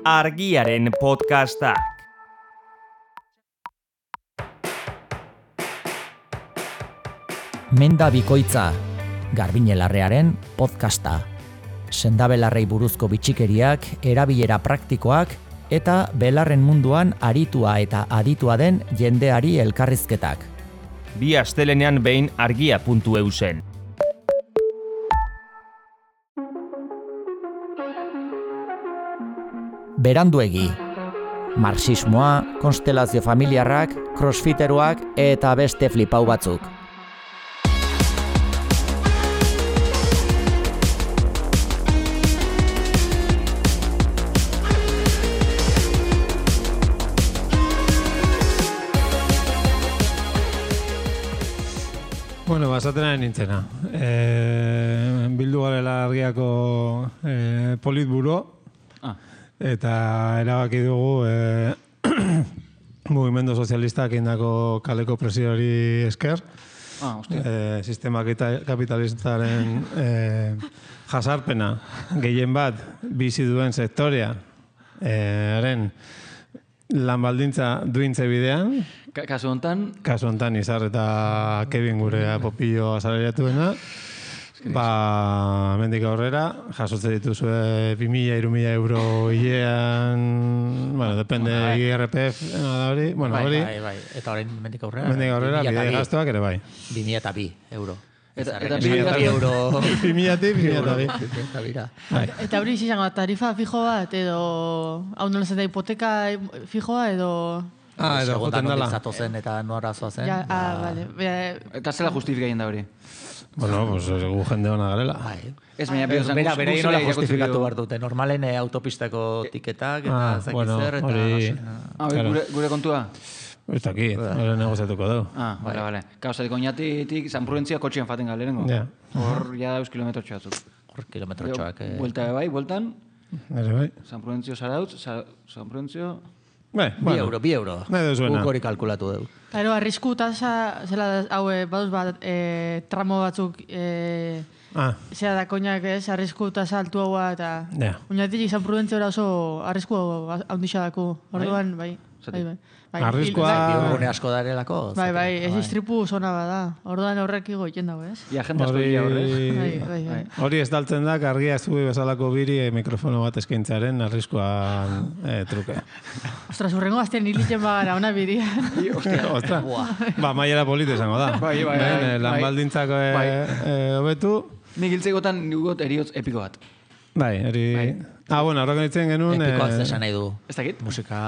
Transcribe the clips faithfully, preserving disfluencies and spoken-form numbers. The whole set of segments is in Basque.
Argiaren podcastak. Menda bikoitza, Garbiñelarrearen podcasta. Sendabelarrei buruzko bitxikeriak, erabilera praktikoak eta belarren munduan aritua eta aditua den jendeari elkarrizketak. Bi astelenean behin argia puntu e u zen. Beranduegi. Marxismoa, konstelazio familiarrak, crossfiteroak eta beste flipau batzuk. Bueno, basatena nintzena. E, bildu garela argiako e, politburo, ah. eta erabaki dugu e, mugimendu sozialistak indako kaleko presiori esker, ah, e, sistema kapitalistaren e, jasarpena gehien bat bizi duen sektorea, e, haren lan baldintza duintze bidean. Kasu hontan? Kasu hontan Izar eta Kevin gure popillo asalariatuena. Ba, mendik aurrera, jasotze dituzue bi mila, hiru mila euro hilean, bueno, depende I R P F, hori, bueno, hori. Bai, bai, eta horrein mendik aurrera. Mendik aurrera, bide gaztuak ere bai. bi mila eta bi euro. Eta bi mila euro. bi mila eta bi mila eta bi. Eta hori izango tarifa fijo bat, edo hau nola zeta hipoteka fijoa, edo... Ah, edo joten dela. Zatozen eta noara zoazen. Ja, ah, vale. Eta zela justifikaien da hori? Bueno, pues gu jende hona garela. Ez, baina bera, bera, bera inola justifikatu behar dute. Normalen autopistako tiketak, eta zakitzer, eta... Gure kontua? Ez dakit, hori negoziatuko dugu. Ah, bale, bale. Kauzatik oinatitik, San Prudentzia kotxean faten galerengo. Hor, ja dauz kilometro txoatzuk. Hor, kilometro txoak. Buelta bai, bueltan. Ere bai. San Prudentzio Zarautz, San Prudentzio... Be, bi bueno. euro, bi euro. Guk hori kalkulatu dugu. Pero arrisku tasa, zela, hau, baduz bat, e, tramo batzuk, e, ah. zera da koinak ez, arrisku tasa altu haua, eta yeah. Oinatik San Prudentzio oso arrisku haundixo daku. Orduan, bai, bai, bai. bai. Arriskua... Bigune asko darelako. Bai, bai, ez istripu zona bada. Orduan horrek igo iten dago, ez? Ia, jende asko dira horrez. Bai, bai, bai. Hori ez daltzen da, argia zubi bezalako biri e, mikrofono bat eskaintzaren arriskuan e, truke. Ostras, urrengo azten hilitzen bagara, ona biri. Ostra, ba, maiera polite izango da. Bai, bai, bai. Lan baldintzako hobetu. Nik hiltzegotan nigut eriotz epiko bat. Bai, eri... Ah, bueno, horrek nintzen genuen... Epiko az desan nahi du. Ez dakit? Musika...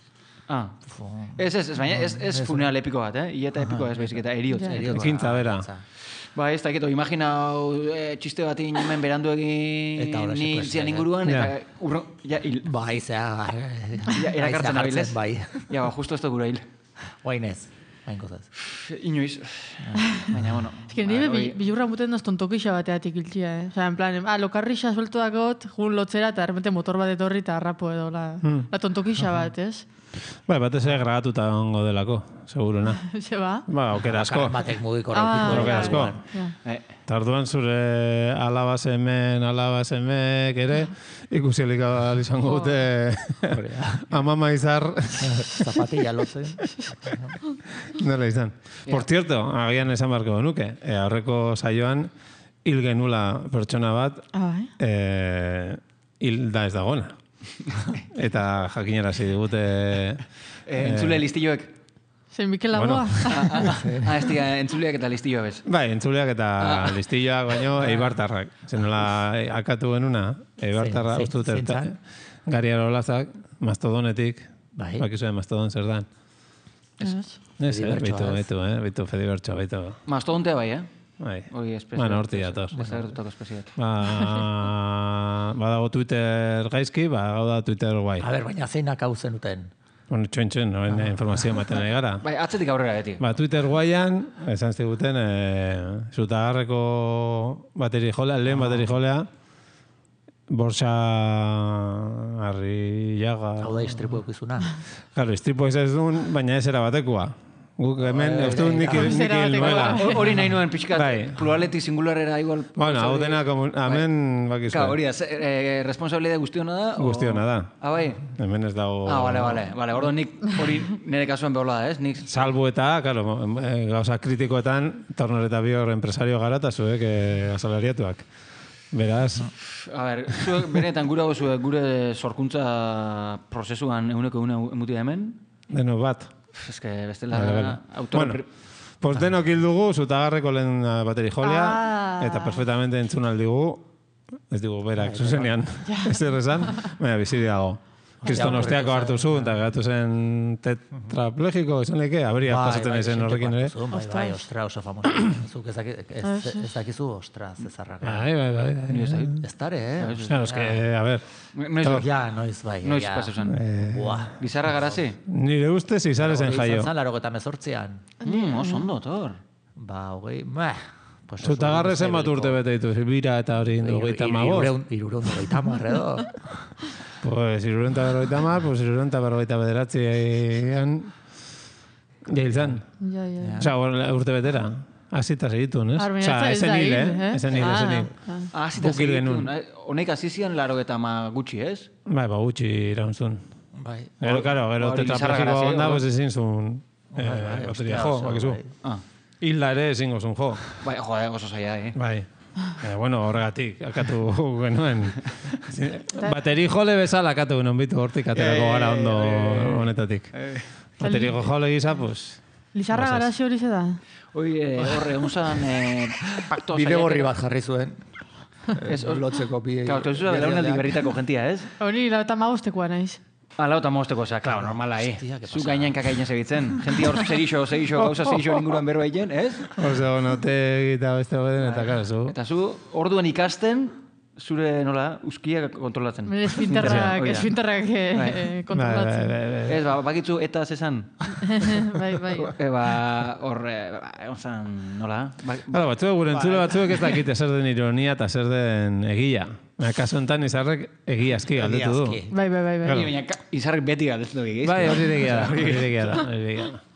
Ah. Ez, ez, ez, baina ez, ez funeral epiko bat, eh? Ieta epiko ez baizik eta eriotz. Ekintza bera. Ba, ez dakit, imagina e, txiste bat inomen berandu egin ni zian inguruan, eta urro... Ja, hil. Bai, zea... Ja, erakartzen nabilez. Bai. Ja, ba, justo ez da gura hil. Guainez. Hain kozaz. Inoiz. Baina, bueno. Ez que nire bilurra muten daz tontokixa bateatik iltxia, eh? Osa, en plan, ah, lokarrixa suelto dakot, jun lotzera, eta errepente motor bat etorri eta harrapo edo, la, hmm. la tontokixa bat, ez? Bai, batez ere grabatuta ongo delako, seguruna. Se ba? Ba, okera asko. Batek mugiko ah, okera asko. Eta orduan zure alaba semen, alaba semek ere, ikusialik izango dute amama izar. Zapatilla lotzen. Nela izan. Por cierto, agian esan barko nuke, e, aurreko saioan hil genula pertsona bat, e, hil da ez dagona. Eta jakinarazi digute... Entzule listilloek. Zein Mikel Lagoa. Ah, ez dira, entzuleak eta listilloak bez. Bai, entzuleak eta listilloak, baino eibartarrak. Zenola, akatu genuna, eibartarra uste dute. Gariaro Olazak, Mastodonetik, bakizuen Mastodon zer dan. Ez, ez, bitu, bitu, bitu, Fedibertsoa, bitu. Mastodontea bai, eh? Bai. Hori espezial. Bueno, horti dator. Desagertutako espezial. Ba, badago Twitter gaizki, badago da Twitter guai. A ber, baina zeinak hau zenuten? Bueno, txoin txoin, noen informazioa ematen nahi gara. Bai, atzetik aurrera beti. Ba, Twitter guaian, esan ziguten, e, zutagarreko bateri jolea, lehen bateri jolea, Borsa Arrillaga... Hau da istripu eukizuna. Claro, istripu ez ez duen, baina ez era batekoa. Guk hemen, uste dut nik hil nuela. Hori nahi nuen pixkat, pluraletik singularera igual... Bueno, hau dena, hemen bakizue. Hori, responsabilidade guztiona da? Guztiona da. Ah, bai? Hemen ez dago... Ah, bale, bale. Bale, ordo nik hori nire kasuan behola da, ez? Salbu eta, claro, gauza kritikoetan, Tornor eta Bior empresario gara eta zuek asalariatuak. Beraz... A ber, zuek benetan gure hau zuek gure sorkuntza prozesuan eguneko eguna emutia hemen? Deno bat. Ez que bestela... Bueno, pues denok hil dugu, zutagarreko lehen bateri jolia, eta perfectamente entzun aldigu, ez digu berak, zuzenean, ez errezan, baina bizidiago. Kriston osteako hartu zu, eta gatu zen tetraplegiko, esan leke, abria pasatzen ezen horrekin ere. Bai, bai, ostra oso famosa. Zuk ez dakizu ostra zezarrak. Bai, bai, bai. Ez dare, eh? Ez que, a ver. Ja, noiz bai. Noiz pasu zen. Bizarra garazi? Nire ustez izar ezen jaio. Izan zan, laro eta mezortzian. Oso ondo, tor. Ba, hogei, meh. Zutagarre zen bat urte bete ditu, bira eta hori hogeita magoz. Irureun hogeita marre do. Pues irureun eta berrogeita mar, pues irureun eta berrogeita bederatzi egan jail zan. Ja, ja. Osa, urte betera. Azita segitun, ez? Osa, esen hil, eh? Esen hil, esen hil. Azita segitun. Honek azizian laro eta ma gutxi, ez? Bai, ba, gutxi iraunzun. Bai. Gero, karo, gero tetraplegiko onda, pues ezin zuen bateria jo, bakizu. Hilda ere ezin gozun jo. Bai, jo, oso zaila, eh? Bai. Eh, bueno, horregatik, akatu genuen. Bateri jole bezala akatu genuen bitu, hortik aterako gara ondo honetatik. Bateri jole gisa, pues... Lizarra garazi hori ze da? Hoi, horre, unzan pakto... Bide gorri bat jarri zuen. Lotzeko bi... Claro, tu zuzua belaunaldi berritako jentia, ez? Hori, lau eta magostekoa naiz. Ah, lau eta magostekoa, oza, claro, normala, eh? Zu gainan kakainen segitzen. Jentia hor zerixo, zerixo, gauza zerixo ninguruan berro egin, ez? Oza, bonote eta beste goden, eta kara, zu. Eta zu, orduan ikasten, zure, nola, uskiak kontrolatzen. Bere esfinterrak, esfinterrak kontrolatzen. Ez, ba, bakitzu eta zezan. Bai, bai. Eba, horre, onzan, nola? Hala, batzuek, gure entzule batzuek ez dakite zer den ironia eta zer den egia. Baina, kasu enten izarrek egiazki galdetu du. Bai, bai, bai. Baina, izarrek beti galdetu du egiz. Bai, hori egia da, hori egia da, hori egia da.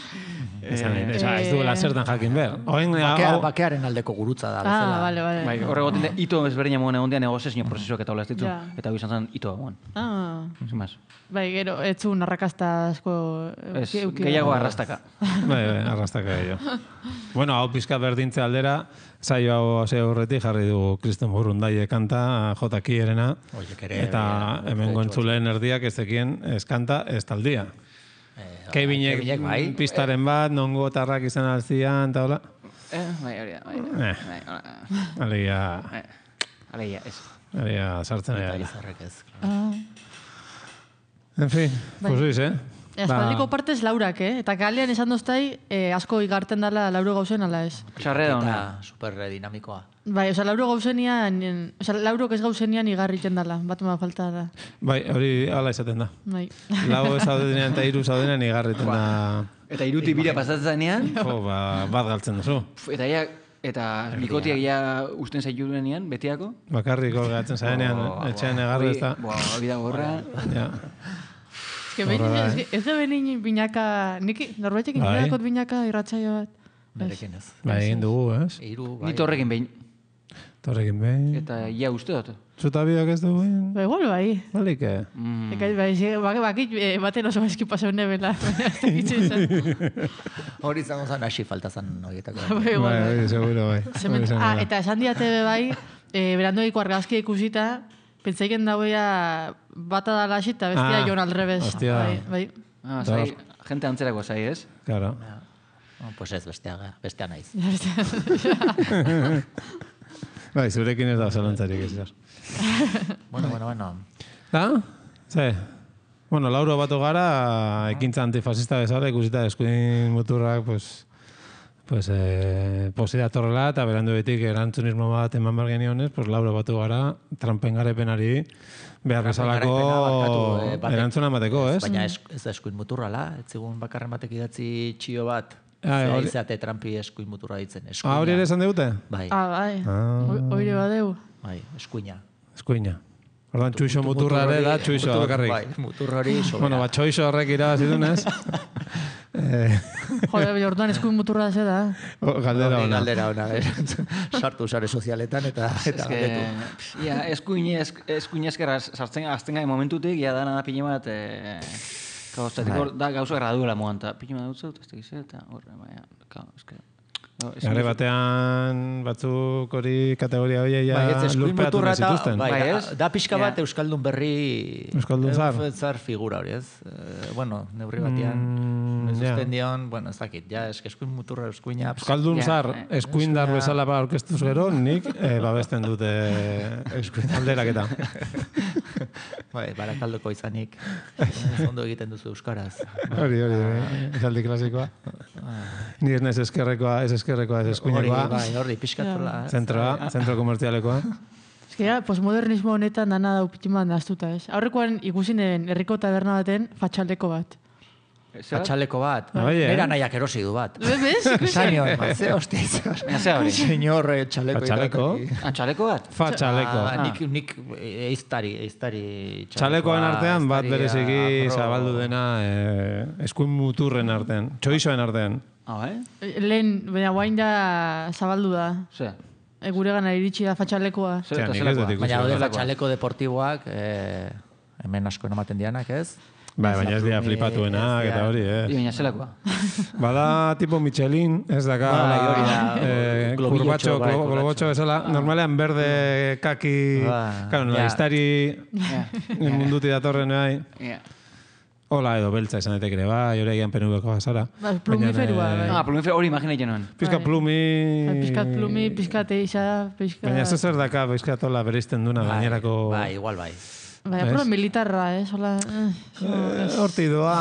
Ez duela zertan jakin behar. Bakearen aldeko gurutza da. Ah, bale, bale. Bai, horregoten da, ito ezberdina moen egon dian negozio prozesuak eta hola ez ditu. Eta hau izan zen ito moen. Ah. Zimaz. Bai, gero, etzu narrakazta asko... Ez, gehiago arrastaka. Bai, bai, arrastaka gehiago. Bueno, hau pizka berdintze aldera, saio hau hase horretik jarri du Kriston Burundaie kanta, jotaki erena. Eta hemen gontzuleen erdiak ez zekien ez kanta, ez taldia. Keibinek pistaren bat, nongo tarrak izan alzian, eta hola. Eh, bai, hori da, bai. Alegia... Alegia, ez. Alegia, sartzen ari gara. En fin, pues oiz, eh? Espaldiko partez laurak, eh? Eta kalean esan doztai, asko igarten dala lauro gauzen, ala ez? Xarre da hona. Super dinamikoa. Bai, oza, lauro gauzenian, oza, lauro ez gauzenian igarriten dala, bat ma falta da. Bai, hori ala izaten da. Bai. Lau zaudenean eta iru zaudenean igarriten da. Eta iruti bira pasatzen Jo, ba, bat galtzen duzu. Eta ja, eta bikotiak ja usten zaiturenean, betiako? Bakarrik olgatzen zarenean, etxean egarri ez da. Boa, hori da gorra. Ja. Ez que ez da benin binaka, norbaitek inakot binaka irratzaio bat. Berekin ez. Ba, egin dugu, ez? Ni torrekin behin. Torrekin behin. Eta ja uste dut. Zuta biak ez dugu behin? Ba, igual bai. Balike? Eka, bai, bakit baten oso eski pasau nebela. Hori zango zan hasi falta zan horietako. Bai, bai, seguro, bai. Ah, eta esan diate bai, berandoiko argazkia ikusita, pentsaiken dauea bata da laxi eta bestia ah, joan aldrebez. Hostia. Bai, bai. Ah, zai, gente antzerako zai, ez? Claro. Oh, pues ez, bestea, bestea naiz. Bai, zurekin ez da zelantzarik ez zer. Bueno, bueno, bueno. Da? Ze? Bueno, Lauro batu gara, ekintza antifasista bezala, ikusita eskuin muturrak, pues, pues, eh, posida torrela, eta berandu betik erantzunismo bat eman behar genionez, pues, Lauro batu gara, trampen garepenari, behar bezalako erantzuna bateko, ez? Baina ez da eskuin muturrala, ez zigun bakarren batek idatzi txio bat, Ah, zeate trampi eskuin muturra ditzen. Ah, hori ere esan deute? Bai. Ah, bai. Hori badeu. Bai, eskuina. Eskuina. Ordan txuixo muturra ere da, txuixo bakarrik. Bai, muturra hori sobera. Bueno, bat txoixo horrek irabazidunez. Jode, orduan eskuin muturra da zeda. Galdera ona. Galdera ona. Sartu sare sozialetan eta galdetu. Ia, eskuin eskerra sartzen azten gai momentutik, ia dana da pine bat, gauzatik, da gauza erra duela moan, eta pine bat dut, ez tekiz, eta horre, baina, esker. Gare batean batzuk hori kategoria hori ja lurpeatu zituzten. Da pixka bat Euskaldun berri... Euskaldun zar. Zar figura hori, ez? Bueno, neurri batean, nezusten dion, bueno, ez dakit, ja, eskuin muturra eskuina... Euskaldun zar, eskuindar bezala ba orkestuz gero, nik babesten dute alderaketa. Bai, barakaldoko izanik, ondo egiten duzu euskaraz. Hori, hori, esaldi klasikoa. Ni ez naiz eskerrekoa, ez eskerrekoa, ez eskuinekoa. Hori, bai, hori, pixkatola. Zentroa, zentro komertzialekoa. Eskia, postmodernismo honetan dana da upitin bat naztuta, ez? Aurrekoan ikusinen herriko taberna baten fatxaldeko bat. Fatxaleko bat. Nera nahiak erosi du bat. Bez? Zaino, ze hostiz. Senyor txaleko. Fatxaleko? Txaleko bat? Fatxaleko. Nik eiztari, eiztari txaleko. Txalekoen artean bat bereziki zabaldu dena eskuin muturren artean. Txoizoen artean. Ah, eh? Lehen, baina guain da zabaldu da. Ze? Gure gana iritsi da fatxalekoa. Baina hori fatxaleko deportiboak, hemen asko ematen dianak, ez? Bai, baina ez dira flipatuenak eta hori, eh? Baina zelakoa. Bada tipo Michelin, ez daka kurbotxo, globotxo bezala. Normalean berde, kaki, karo, nola, iztari munduti datorren, bai. Hola, edo beltza esan etek ere, bai, hori egian penubeko bazara. Plumiferua, bai. Ah, plumiferua hori imagina genuen. Piskat plumi... Piskat plumi, piskat eixa, piskat... Baina zer daka, piskat hola bereizten duna, gainerako... Bai, igual bai. Baina, pero militarra, eh? Horti doa...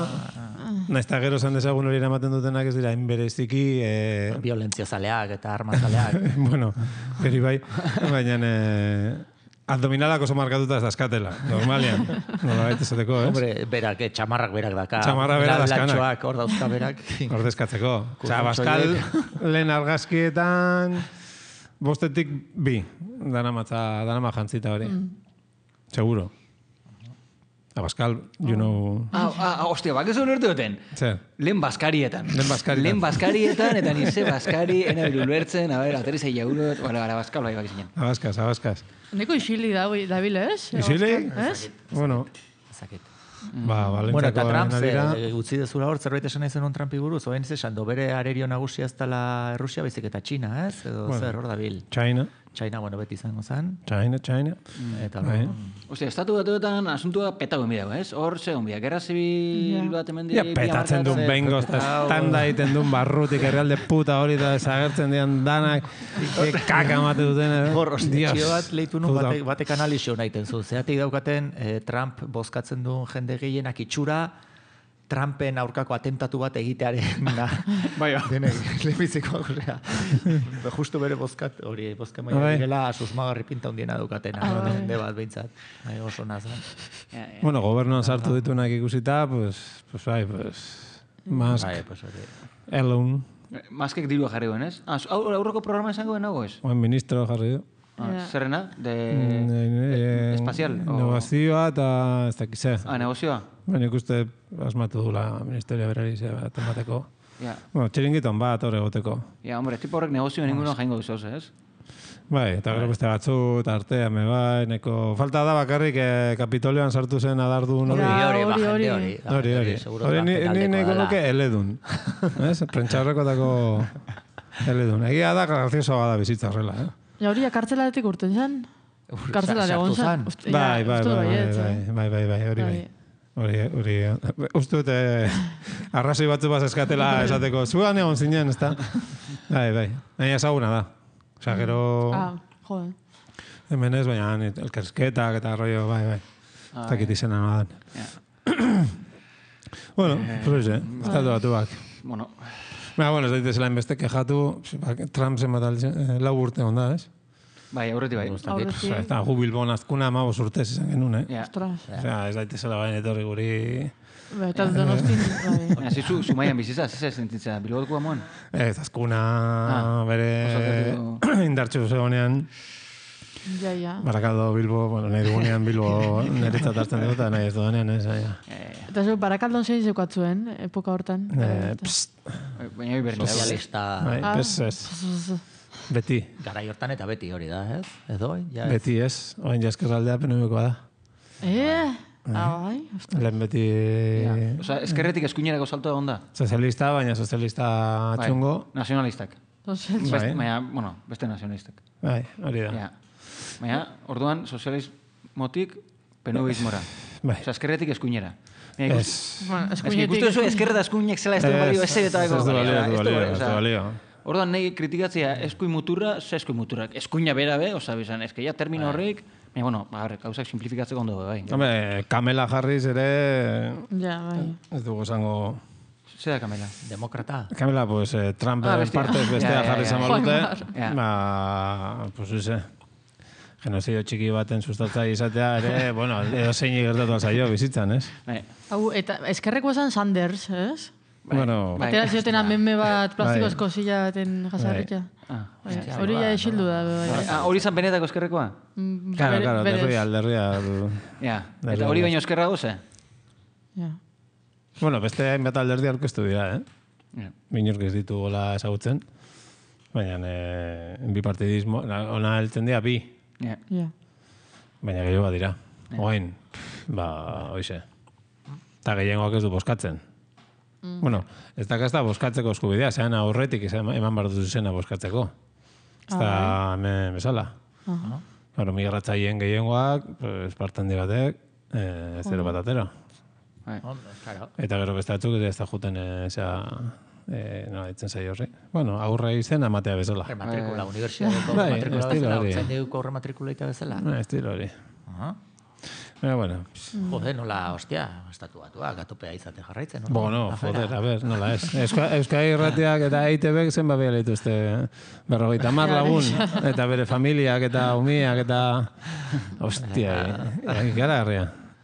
Naizta gero zan dezagun hori eramaten dutenak ez dira, inbereziki... Violentzia zaleak eta arma zaleak. Bueno, geri bai, baina... Abdominalak oso markatuta ez dazkatela, normalian. Nola baita esateko, ez? Hombre, berak, txamarrak berak daka. Txamarrak berak dazkanak. Latxoak, hor dauzka berak. Hor dezkatzeko. Osa, Baskal, lehen argazkietan, bostetik bi, dana ma jantzita hori. Seguro. Baskal, you know... Ah, ah, hostia, bak eso norte duten. Zer? Lehen Baskarietan. Lehen Baskarietan. Lehen Baskarietan, eta nize Baskari, ena bilulertzen, a ver, aterri zei jaurot, bueno, gara Baskal, bai bak izinen. Abaskaz, abaskaz. Neko isili dabil, ez? Isili? Bueno. Zakit. Ba, Bueno, eta Trump, utzi dezula hor, zerbait esan nahi zenun Trumpi buruz, oain ez esan, bere arerio nagusia ez dela Rusia, baizik eta Txina, ez? Edo zer, hor dabil. China. China, bueno, beti izango zen. China, China. Eta, Ostia, estatu batuetan asuntua petago enbideu, ez? Hor, ze onbia, gerra zibil bat emen dira... Ja, petatzen duen bengo, tanda egiten duen barrutik, herrialde puta hori da desagertzen dian danak, kaka mate duten. Hor, ostetxio bat lehitu nun batek analizio nahiten zu. Zeatik daukaten, Trump bozkatzen duen jende gehienak itxura, Trumpen aurkako atentatu bat egitearen da. Bai, denek, lehenbiziko aurrea. Justu bere bozkat, hori, bozka maia direla, susmagarri pinta hundiena dukatena. Hende bat behintzat. Oso nazan. Bueno, gobernuan sartu ditunak ikusita, pues, pues, bai, pues, Musk, bai, pues, hori. Elon. Muskek dirua jarri duen, ez? Ah, aurroko programa esango den nago, ez? Oen ministro jarri du. Zerrena? De... Espazial? Negozioa eta ez dakize. Ah, negozioa? Baina ikuste asmatu dula ministerioa berari ze bat emateko. Ja. Bueno, txiringiton bat hor egoteko. Ja, hombre, tipo horrek negozio ninguno jaingo duzoz, ez? Bai, eta gero beste batzu, eta artea, me bai, neko... Falta da bakarrik Kapitolioan sartu zen adardun hori. Hori, hori, hori. Hori, hori. Hori ni neko nuke eledun. Ez? Prentxaurrekotako eledun. Egia da, grazioso bada bizitza horrela, eh? Ja, hori, kartzelatik urten zen? Kartzelare egon zen? Bai, bai, bai, bai, bai, hori bai. Hori, hori, uste dute arrazoi batzu bat eskatela esateko, zuan egon zinen, ez da? Bai, bai, nahi ezaguna da. Osa, gero... Ah, jode. Hemen ez, baina elkersketak eta rollo, bai, bai. Ez dakit izena nadan. Bueno, pues eh, estatu batu bak. Bueno. Baina, bueno, ez daitezela inbeste kejatu, Trump zen bat lau urte onda, ez? Bai, aurreti bai. Aurreti. Eta gu Bilbon azkuna amabos urtez izan genuen, eh? Ostras. Osea, ez daitezela baina etorri guri... Ba, eta donostin, bai. Baina, zizu, zumaian bizitza, ez ez zintitzea, Bilboko amoan? Ez, azkuna bere indartxu zegonean. Ja, ja. Barakaldo Bilbo, bueno, nahi dugunean Bilbo niretzat hartzen dugu, eta nahi ez dugunean, ez, ja. Eta Eta zu, Barakaldon zein zeukatzuen, epoka hortan. Baina hori berri. Sozialista. Pes, ez. Beti. Garai hortan eta beti hori da, ez? Edo, ja. Beti ez. Oain jaskerraldea penumekoa da. Eh? Ah, bai. Lehen beti... Osa, eskerretik eskuinerako salto egon da? Sozialista, baina sozialista txungo. Nazionalistak. Baina, bueno, beste nazionalistak. Bai, hori da. Baina, orduan, sozialismotik penubismora. Bai. Osa, eskerretik eskuinera. Ez. Ikustu duzu, eskerre da eskuinek zela ez du balio ez eta Ez du balio, ez du balio, ez du balio. Orduan, nahi kritikatzea eskuin muturra, ze eskuin muturrak. Eskuina bera be, oza, bizan, eske ja termino horrik, baina, bueno, bagarrek, gauzak simplifikatzeko ondo bai. Hombre, Kamela Harris ere... Ja, bai. Ez dugu esango... Zer da Kamela? Demokrata. Kamela, pues, Trump en partez bestea Harris amalute. Ba, pues, use... Genozidio txiki baten sustatza izatea ere, bueno, edo zein gertatu alzaio bizitzan, ez? Hau, eta eskerreko esan Sanders, ez? Bueno... Atera ziotena meme bat plastikozko zila baten jasarritza. Hori ja esildu da. Hori zan benetako eskerrekoa? Claro, claro, derria, derria. Eta hori baino eskerra goze? Bueno, beste hainbat alderdi aurkeztu dira, eh? Binork ez ditu gola ezagutzen. Baina, bipartidismo, ona heltzen dira bi. Baina gehiago bat dira. Oain, ba, hoize. Eta gehiagoak ez du boskatzen. Bueno, ez dakazta boskatzeko eskubidea, zean aurretik eman behar duzu zena boskatzeko. Ez da, hemen bezala. Claro, migratzaien gehiagoak, espartan di batek, ez zero bat atera. Eta gero beste batzuk ez da juten, zera, nola ditzen zai horri. Bueno, aurre izena matea bezala. Rematrikula, universiadeko rematrikula bezala, otzain deuko rematrikulaita bezala. Estilo hori. Baina, bueno. Jode, nola, ostia, estatu batua, gatopea izate jarraitzen. Bueno, joder, a ver, nola ez. Euskadi Irratiak eta E I T Bek zen babia lehituzte berrogeita mar lagun, eta bere familiak eta umiak eta... Ostia, gara garria.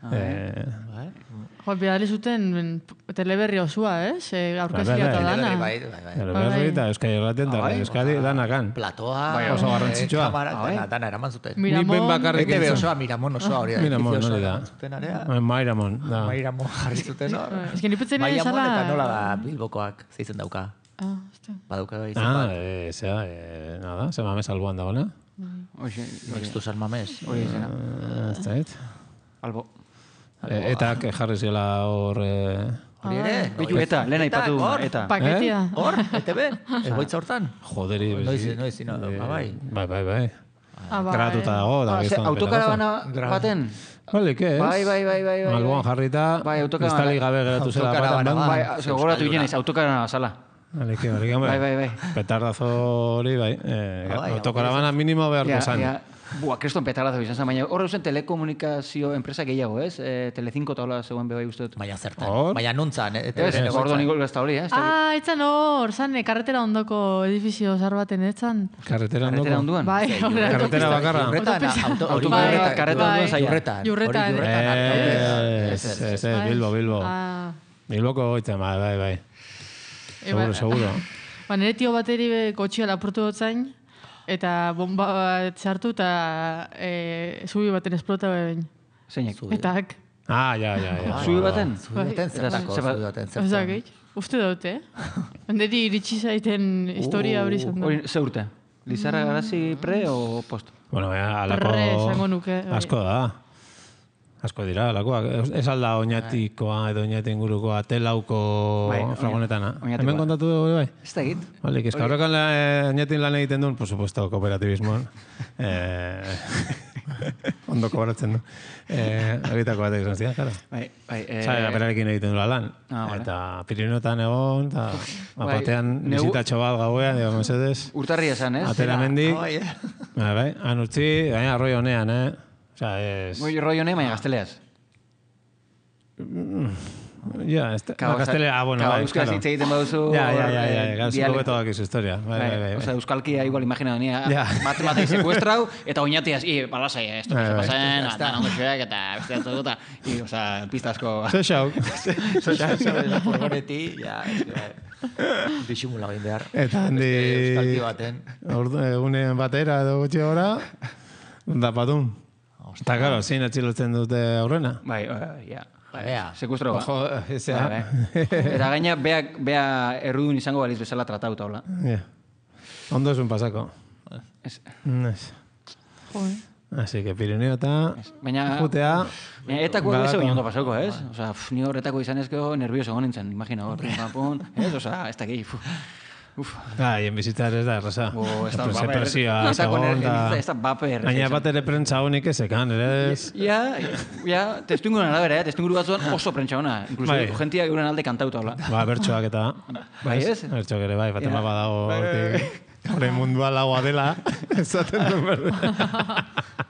Jo, bidali zuten teleberri osua, ez? Aurkezia eta dana. Teleberri eta Euskadi Irratiak eta Euskadi danakan. Platoa, oso garrantzitsua. Dana eraman zuten. Miramon. E T B osoa, Miramon osoa hori. Miramon, hori da. Mairamon. Mairamon jarri zuten hor. Ez que nipetzen nahi esala... Mairamon eta nola da Bilbokoak zeitzen dauka. Ah, este. Badauka izan bat. Ah, zera, nada, se mames alboan dagoena. Mextu San Mames. Hori izena. Ez da, et? Albo. Eta jarri zela hor... Hori ere? Bitu, eta, lehen aipatu. Eta. Paketia. Hor, E T B? Egoitza hortan? Joderi. Noiz, noiz, no, bai. Bai, bai, bai. Gratuta dago. Autokaravana baten? Balik ez. Bai, bai, bai, bai. Malboan jarrita, kristali gabe geratu zela. Bai, gogoratu ginen, autokaravana zala. Balik, balik, bai, bai, bai. Petardazo hori, bai. Autokaravana minimo beharko zan. Bua, kriston petardazo izan zen, baina horre usen telekomunikazio enpresa gehiago, ez? Telecinco eta hola zegoen bebai uste dut. Baina zertan, baina nuntzan, eh? Ez, gordo niko ez da hori, eh? Ah, etzan hor, zan, karretera ondoko edifizio zar baten, etzan. Karretera ondoko? Karretera onduan? Bai, horre. Karretera bakarra? Jurretan, karretera onduan zaila. Jurretan. Ez, ez, ez, Bilbo, Bilbo. Bilboko goitzen, bai, bai, bai. Seguro, seguro. Ba, nire tio bateri kotxia lapurtu dutzain, eta bomba bat sartu eta zubi baten esplota behin. Zeinek? Etak. Ah, ja, ja, ja. Zubi baten? Zubi baten zertako, zubi baten zertako. Ezagik, uste dut, eh? Niri iritsi zaiten historia hori izan da. Hori, ze urte? Lizarra garazi pre o post? Bueno, alako... Pre, esango nuke. Asko da. Asko dira, alakoak. Ez alda oinatikoa edo oinati ingurukoa, telauko fragonetana. Hemen kontatu dugu, bai? Ez da egit. Balik, ez horrekan oinatin lan egiten duen, por supuesto, kooperatibismoan. Ondo kobratzen du. Agitako batek izan zidan, kara. Bai, bai. Zara, berarekin egiten dula lan. Eta Pirinotan egon, eta batean bizitatxo bat gauean, digo, mesedez. Urtarria esan, ez? Atera mendik. Bai, bai, han utzi, baina arroi honean, eh? Osa, ez... Goi rollo ne, baina gazteleaz. Ja, gaztelea, ah, bueno, bai, euskal zitze egiten baduzu... Ja, ja, ja, ja, gazuko beto dakizu historia. Bai, bai, bai. Osa, euskalkia igual imagina donia, mate sekuestrau, eta oinatiaz, i, balasai, esto que se pasen, eta nango xoek, eta beste dut eta, i, osa, pistazko... Ze xauk. Ze xauk, furgoneti, ja, disimula egin behar. Eta handi... Euskalki baten. Egunen batera edo gutxi gora, da patum. Eta, karo, zein atxilotzen dute aurrena? Bai, ja. Sekuestro ba. Ojo, ezea. Eta gaina, bea errudun izango baliz bezala tratauta, hola. Ondo esun pasako. Ez. Joder. Así que Pirineo eta jutea... Etako ez egin ondo pasako, ez? Osa, ni horretako izan ezkeo nervioso egon nintzen, imagina hor. Ez, osa, ez dakei, uf. Ah, y en visitar ez da, erraza. Ez da, Se presioa, segon, da... Ez da, baper. Gaina bat ere prentsa honik ezekan, ere ez? Ja, ja, testungunan arabera, eh? Testungur batzuan oso prentsa hona. Inkluso, jentiak euren alde kantauta, hola. Ba, bertxoak eta... Bai, ez? Bertxoak ere, bai, baten bat badago... Hore mundua lagoa dela, esaten duen berda.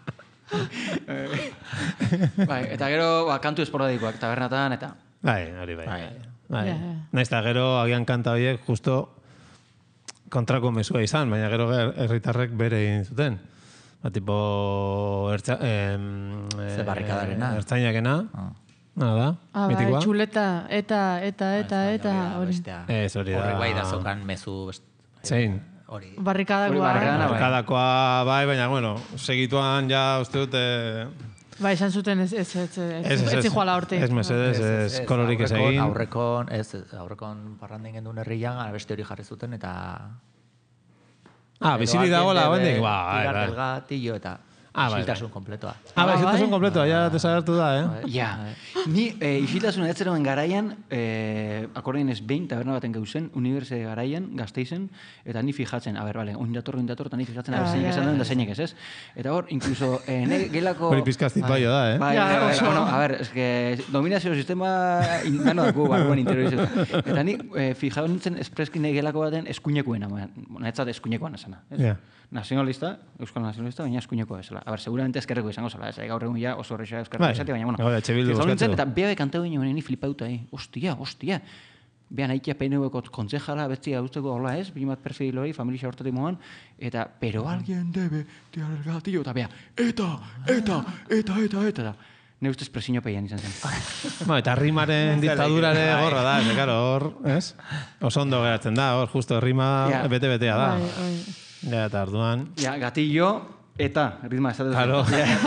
Bai, eta gero, kantu esporadikoak, tabernatan, eta... Bai, hori bai. Naiz eta gero, agian kanta horiek, justo kontrako mesua izan, baina gero herritarrek bere egin zuten. Ba, tipo... Ze barrikadarena. Ertzainakena. Nada, mitikoa. Ah, txuleta, eta, eta, eta, eta, hori. Ez, hori da. Horrek bai da zokan mezu... Zein? Barrikadakoa. Barrikadakoa, bai, baina, bueno, segituan ja, uste dute... Bai, esan zuten ez, ez, ez, ez, ez zijoala hortik. Ez mesedez, ez kolorik ez egin. Aurrekon, ez, aurrekon parranden gendun herrian, beste hori jarri zuten, eta... Ah, bizili dagoela, bendik, ba, Pilar Delgatillo, eta... Ah, isiltasun kompletoa. Ah, bai, isiltasun kompletoa, ja desagertu da, eh? Ja, ni isiltasun ez zeroen garaian, akordien ez behin, taberna baten gauzen, unibertse garaian, Gasteizen, eta ni fijatzen, a ber, bale, oin dator, oin dator, eta ni fijatzen, a ber, zeinek esan duen da zeinek ez, ez? Eta hor, incluso, gelako... Hori pizkaztit baio da, eh? Bai, bueno, a ber, eske, dominazio sistema indano dago, barruan interiorizu. Eta ni fijau nintzen espreskin gelako baten eskuinekoena, nahetzat eskuinekoan esana, ez? Nazionalista, euskal nazionalista, baina eskuinekoa bezala. A ber, seguramente eskerreko izango zela, ez? Gaur egun ja oso horrexea eskerreko izate, baina, bueno. Fijau nintzen, eta beha kantau ginen, ni flipauta, eh? Ostia, ostia. Behan haitia P N V-ko kontzejala, betzi gauzteko hola ez, bin bat perfil hori, familia hortatik moan, eta, pero alguien debe tirar el gatillo, eta beha, eta, eta, eta, eta, eta, eta. Ne ustez presiño peian izan zen. Ba, eta rimaren diktadurare gorra da, ez, karo, hor, ez? Oso ondo geratzen da, hor, justo, rima bete-betea da. Ja, eta arduan... Ja, gatillo, eta, ritma ez da. Claro.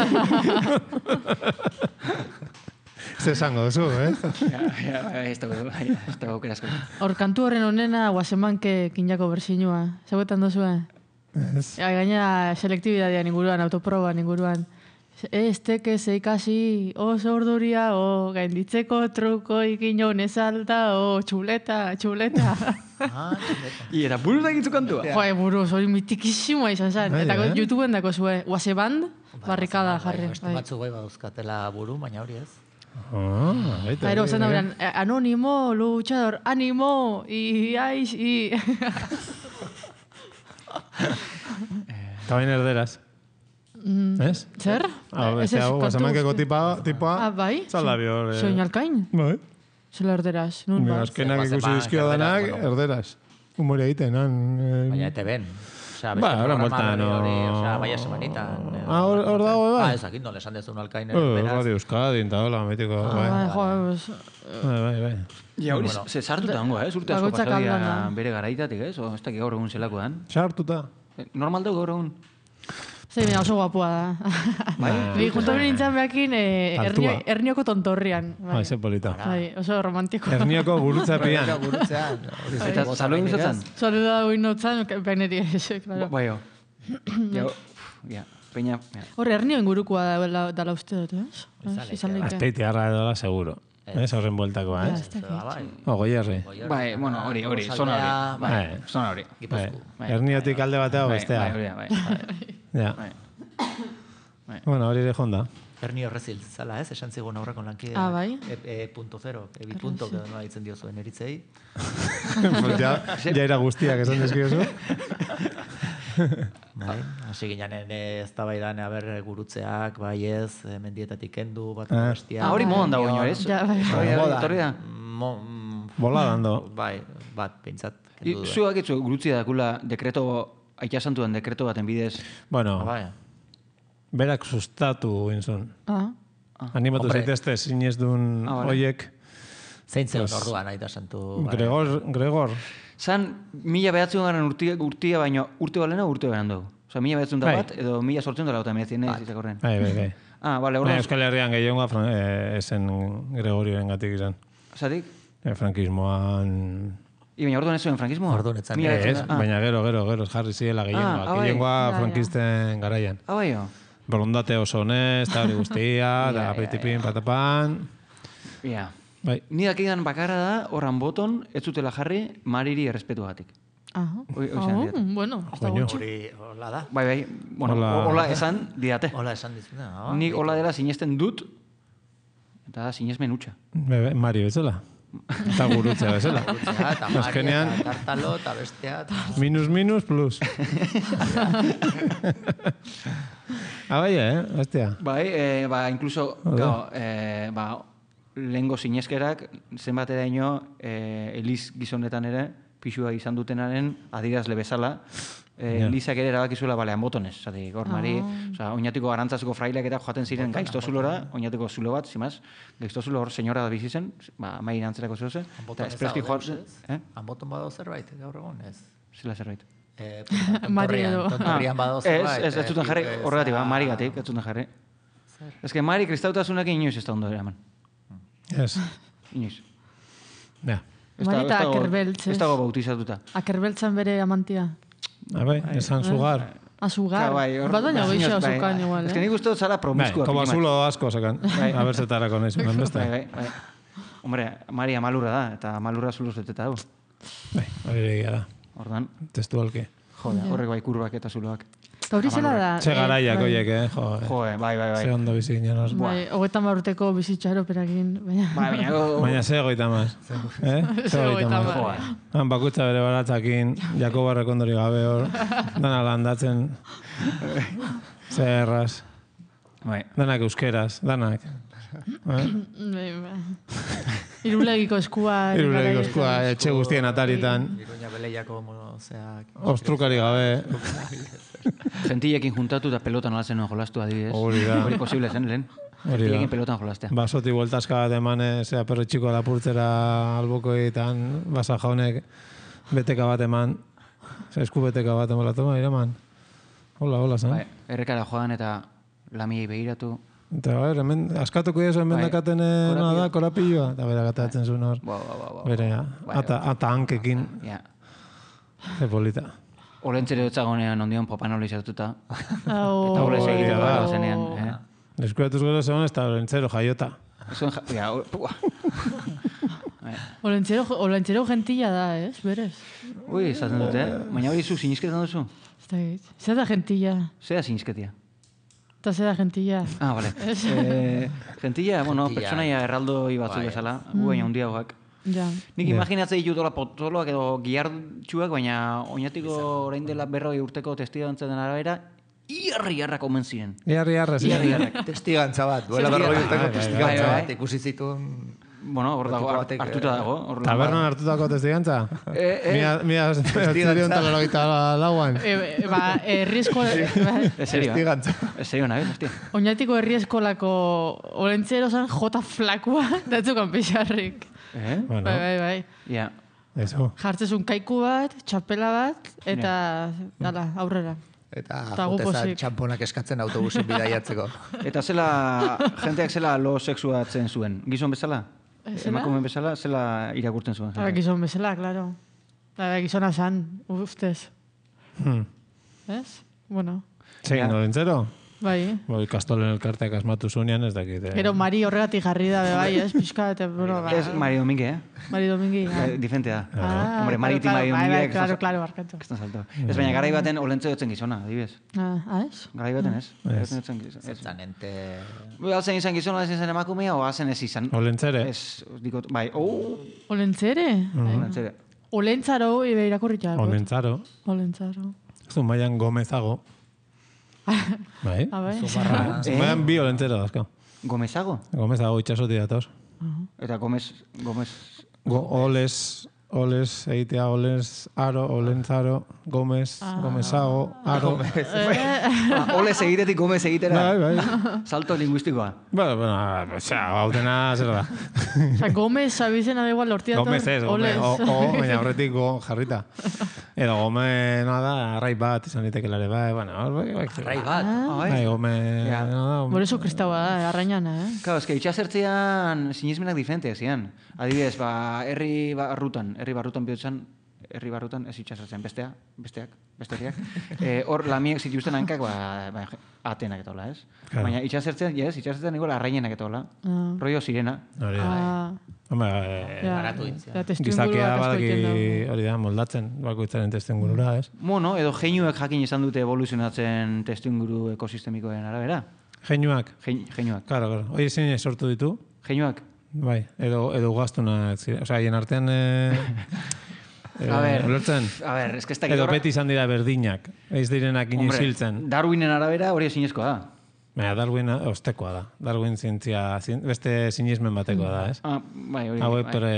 Ez esango duzu, eh? Ja, ja, ez da aukera asko. Hor, kantu horren honena, guazemanke kinjako bersinua. Zaguetan duzu, eh? Ez. Gaina, selektibidadean inguruan, autoproban inguruan. Este que se ikasi, oso orduria, o gainditzeko truko ikin honez alta, o txuleta, txuleta. Ah, txuleta. I era buruz egitzu kantua? Joe, buruz, hori mitikisimoa izan zen. Eta YouTubeen dako zue, Oase Band, barrikada jarri. Beste batzu bai baduzkatela buru, baina hori ez. Ah, baita. Ero, zen da beran, anónimo, luchador, animo, i, aiz, i... Eta bain erderaz. ¿Ez? Zer? Beste hau, basamankeko tipoa... Ah, bai? Zalabio... Soin alkain? Bai. Zela erderaz, nun bat? Azkenak ikusi dizkio danak, erderaz. Humore egiten, han... Baina ete ben. Ba, horan boltan, no... Osa, baina semanitan. Ah, hor dago, eba? Ah, ezakit, no lesan dezun alkain. Radio Euskadi, eta hola, metiko. Ah, bai, bai, bai, bai. Ja, hori, ze sartuta hango, eh? Urte asko pasadia bere garaitatik, ez? O, ez dakik gaur egun zelakoan. Sartuta. Normal dugu gaur egun. Zer, bina oso guapua da. Bai? Bi, junto bine nintzen behakin Ernioko tontorrian. Bai, ze polita. Bai, oso romantiko. Ernioko gurutzapian. Eta saludin izatzen? Saluda guin notzan, behineri. Bai, jo. Ja, peña. Hor, Ernio ingurukoa dala uste dut, ez? Izan leike. Azteiti arra edola, seguro. Ez horren bueltakoa, ez? O, goierri. Bai, bueno, hori, hori, zona hori. Bai, zona hori. Erniotik alde batea o bestea. Bai, bai, bai. Ja. Bueno, hori ere jonda. Ernio Rezil, zala ez, esan zigun aurrako lankidea. Ah, bai? E punto zero, e bi punto, que no ditzen dio zuen eritzei. Ja era guztiak esan dizkiozu. Bai, hasi ginen ez da bai dane, haber gurutzeak, bai ez, mendietatik kendu, bat bestia. Ah, hori modan dago ino, ez? Ja, bai. Hori da? Bola dando. Bai, bat, pintzat. Zuak etzu gurutzia dakula dekreto, aitasantuan dekreto baten bidez. Bueno, berak sustatu inzun. Ah. Animatu zaitezte zinez duen oiek. Zein zeon orduan aitasantu. Gregor, Gregor. Zan, mila behatzen garen urtia, baina urte balena urte behan dugu. Osa, mila behatzen da bat, edo mila sortzen dara eta mehatzen ez izakorren. Bai, bai, bai. Ah, bale, orduan... Euskal Herrian gehiagoa esen Gregorioen gatik izan. Zatik? Frankismoan... I baina orduan ez zuen frankismoa? Orduan etzan. Ez, baina gero, gero, gero, jarri ziela gehiagoa. Gehiagoa frankisten garaian. Ah, bai, jo. Borondate oso honez, eta hori guztia, da petipin, patapan... Ja. Bai. Ni dakidan bakarra da, horran boton, ez zutela jarri, Mariri errespetuagatik. Aha. Oh, bueno, hasta gutxi. Hori hola da. Bai, bai, bueno, hola esan didate. Hola esan dizuna. Nik hola dela sinesten dut, eta da sinesmen utxa. Bebe, Mari bezala. Eta gurutzea bezala. Gurutzea, eta Mari, eta tartalo, eta bestea. Minus, minus, plus. Ah, bai, eh? Bestea. Bai, eh, ba, incluso, gau, eh, ba, lehengo sineskerak, zenbat eraino, eh, Eliz gizonetan ere, pixua izan dutenaren adirazle bezala, eh, yeah. Elizak ere erabakizuela balean botonez. Zati, gor, Mari, oh. Oñatiko arantzazko fraileak eta joaten ziren gaiztozulora, Oñatiko zulo bat, zimaz, gaiztozulo hor senyora da bizi zen, ba, mai irantzerako zeuze. Eta espreski joatzen. Eh? Anboton badao zerbait, gaur egon, ez? Zela zerbait. Eh, tontorrian badao zerbait. Ez, ez zuten jarri, horregatik, ba, Mari gatik, ez zuten jarri. Ez que Mari kristautasunak inoiz ez da ondo eraman. Ez. Inoiz. Ja. Mari eta Akerbeltz. Ez dago bautizatuta. Akerbeltzan bere amantia. Abai, esan zugar. Azugar. Bat baina goizea azukan igual, eh? Ez que nik uste dut zara promiskuak. Como azulo asko sakan. A ver zetarako nahi zuen, beste. Bai, bai. Hombre, Mari amalurra da, eta amalurra zuluz beteta hau. Bai, hori egia da. Ordan. Testualki. Jode, horrek bai kurbak eta zuloak. Eta hori zela da. Txe garaiak oiek, eh? Jode, bai, bai, bai. Ze ondo bizi ginen hor. Bai, hogeita marruteko bizitxaro perakin. Baina, baina ze goita maz. Eh? Ze goita maz. Han bakutza bere baratzakin, Jakoba rekondori gabe hor, dana landatzen. Ze erraz. Bai. Danak euskeraz, danak. Irulegiko eskua. Irulegiko eskua, etxe guztien ataritan. Iruña beleiako monozeak. Ostrukari gabe. Gentilekin juntatu eta pelotan alatzen nuen jolastu adibidez. Hori da. Hori posible zen, lehen. Gentilekin pelotan jolastea. Basoti bueltaska bat emane, zera perro txiko lapurtzera albokoetan, basa jaunek beteka bat eman, esku beteka bat eman, toma, iraman. Hola, hola, zen. Bai, errekara joan eta lamiei begiratu. Eta, ber, hemen, askatuko ia zuen bendakaten da, korapilloa, eta bera gatatzen zuen hor. Bere, ata hankekin. Ze polita. Olentzere dutzagonean ondion Papanoli zartuta. Eta hori segiteko gara zenean. Eskuratuz gero zegoen ez da olentzero jaiota. Olentzero gentilla da, ez? Berez. Ui, zaten dute, eh? Baina hori zu sinizketan duzu? Zer da gentilla? Zer da sinizketia? Eta zer da gentilla? Ah, bale. Gentilla, bueno, pertsonaia erraldoi batzuk bezala, gu baina hundiagoak. Ja. Nik imaginatzei ditut hola potoloak edo giardtxuak, baina oinatiko orain dela berroi urteko testigantza den arabera, iarri-iarrak omen ziren. Iarri-iarra ziren. Iarri-iarrak. Testigantza bat, duela berroi urteko testigantza bat, ikusi zituen... Bueno, hor dago, hartuta dago. Tabernan hartutako testigantza? Mia zirion talarogita lauan. Ba, erriesko... Testigantza. Ez serio nahi, hostia. Oinatiko errieskolako olentzero zan jota flakua, datzukan pixarrik. Eh? Bai, bai, bai. Ja. Eso. Jartzezun kaiku bat, txapela bat, eta dala, aurrera. Eta joteza txamponak eskatzen autobusin bidaiatzeko. Eta zela, jenteak zela lo sexuatzen zuen. Gizon bezala? Emakumen bezala, zela irakurtzen zuen. Ara, gizon bezala, klaro. Ara, gizona zan, ustez. Ez? Bueno. Txegin olentzero? Bai. Boi, kastolen elkarteak asmatu zunean ez dakit. Gero Mari horregatik jarri da, bai, ez? Pixka, eta, bueno, ba... Ez Mari Domingue, eh? Mari Domingue, ja. Diferente da. Ah, Hombre, Mari ti Mari Domingue... Claro, claro, barkatu. Ez salto. Ez baina garai baten olentze dutzen gizona, adibidez. Ah, ez? Garai baten ez. Ez. Zertan ente... Alzen izan gizona, ez izan emakumea, o alzen ez izan... Olentzere? Ez, dikot, bai, oh... Olentzere? Olentzere. Olentzaro, ibe irakurritxak. Olentzaro. Olentzaro. Zumaian Gomezago. Bai? A bai. Zumaian bi olentzero dazko. Gomezago? Gomezago itxasoti datoz. Eta Gomez... Gomez... Oles... Oles, egitea, Oles, Aro, Olentzaro, Gomez, Gomezago, Aro. Oles egitetik Gomez egitera. Bai, bai. Salto lingüistikoa. Bueno, bueno, osea, gautena zer da. Osea, Gomez abizena da igual lortia. Gomez ez, Gomez. O, o, baina horretik go, jarrita. Edo Gomez, nada, arrai bat, izan ditekelare, bai, bueno. Arrai bat. Bai, Gomez, nada. Por eso kristaua da, arrainana, eh? Claro, es que itxasertzean sinismenak diferenteak zian. Adibidez, ba, herri barrutan, herri barrutan bihotzan, herri barrutan ez itxasertzen bestea, besteak, besteriak. Hor eh, lamiek zituzten hankak, ba, ba, atenak eta hola, ez? Claro. Baina itxasertzen, yes, itxasertzen igual arrainenak eta hola. Ah. Rollo sirena. Hori da. Ah. Hombre, garatu ditzea. Gizakea badaki hori da, moldatzen, bakoitzaren testuingurura, ez? Bueno, edo geinuek jakin izan dute evoluzionatzen testuinguru ekosistemikoen arabera. Geinuak? Geinuak. Claro, claro. Hoi zein sortu ditu? Geinuak. Bai, edo, edo ugaztunak zira. Osea, hien artean... Eh, eh, a ver, ulertzen? a ver, es que ez da... Edo beti izan dira berdinak. Ez direnak inoiz hiltzen. Darwinen arabera hori ezinezkoa da. Baina, Darwin ostekoa da. Darwin zientzia, beste sinismen batekoa da, ez? Ah, bai, hori. Hau epere...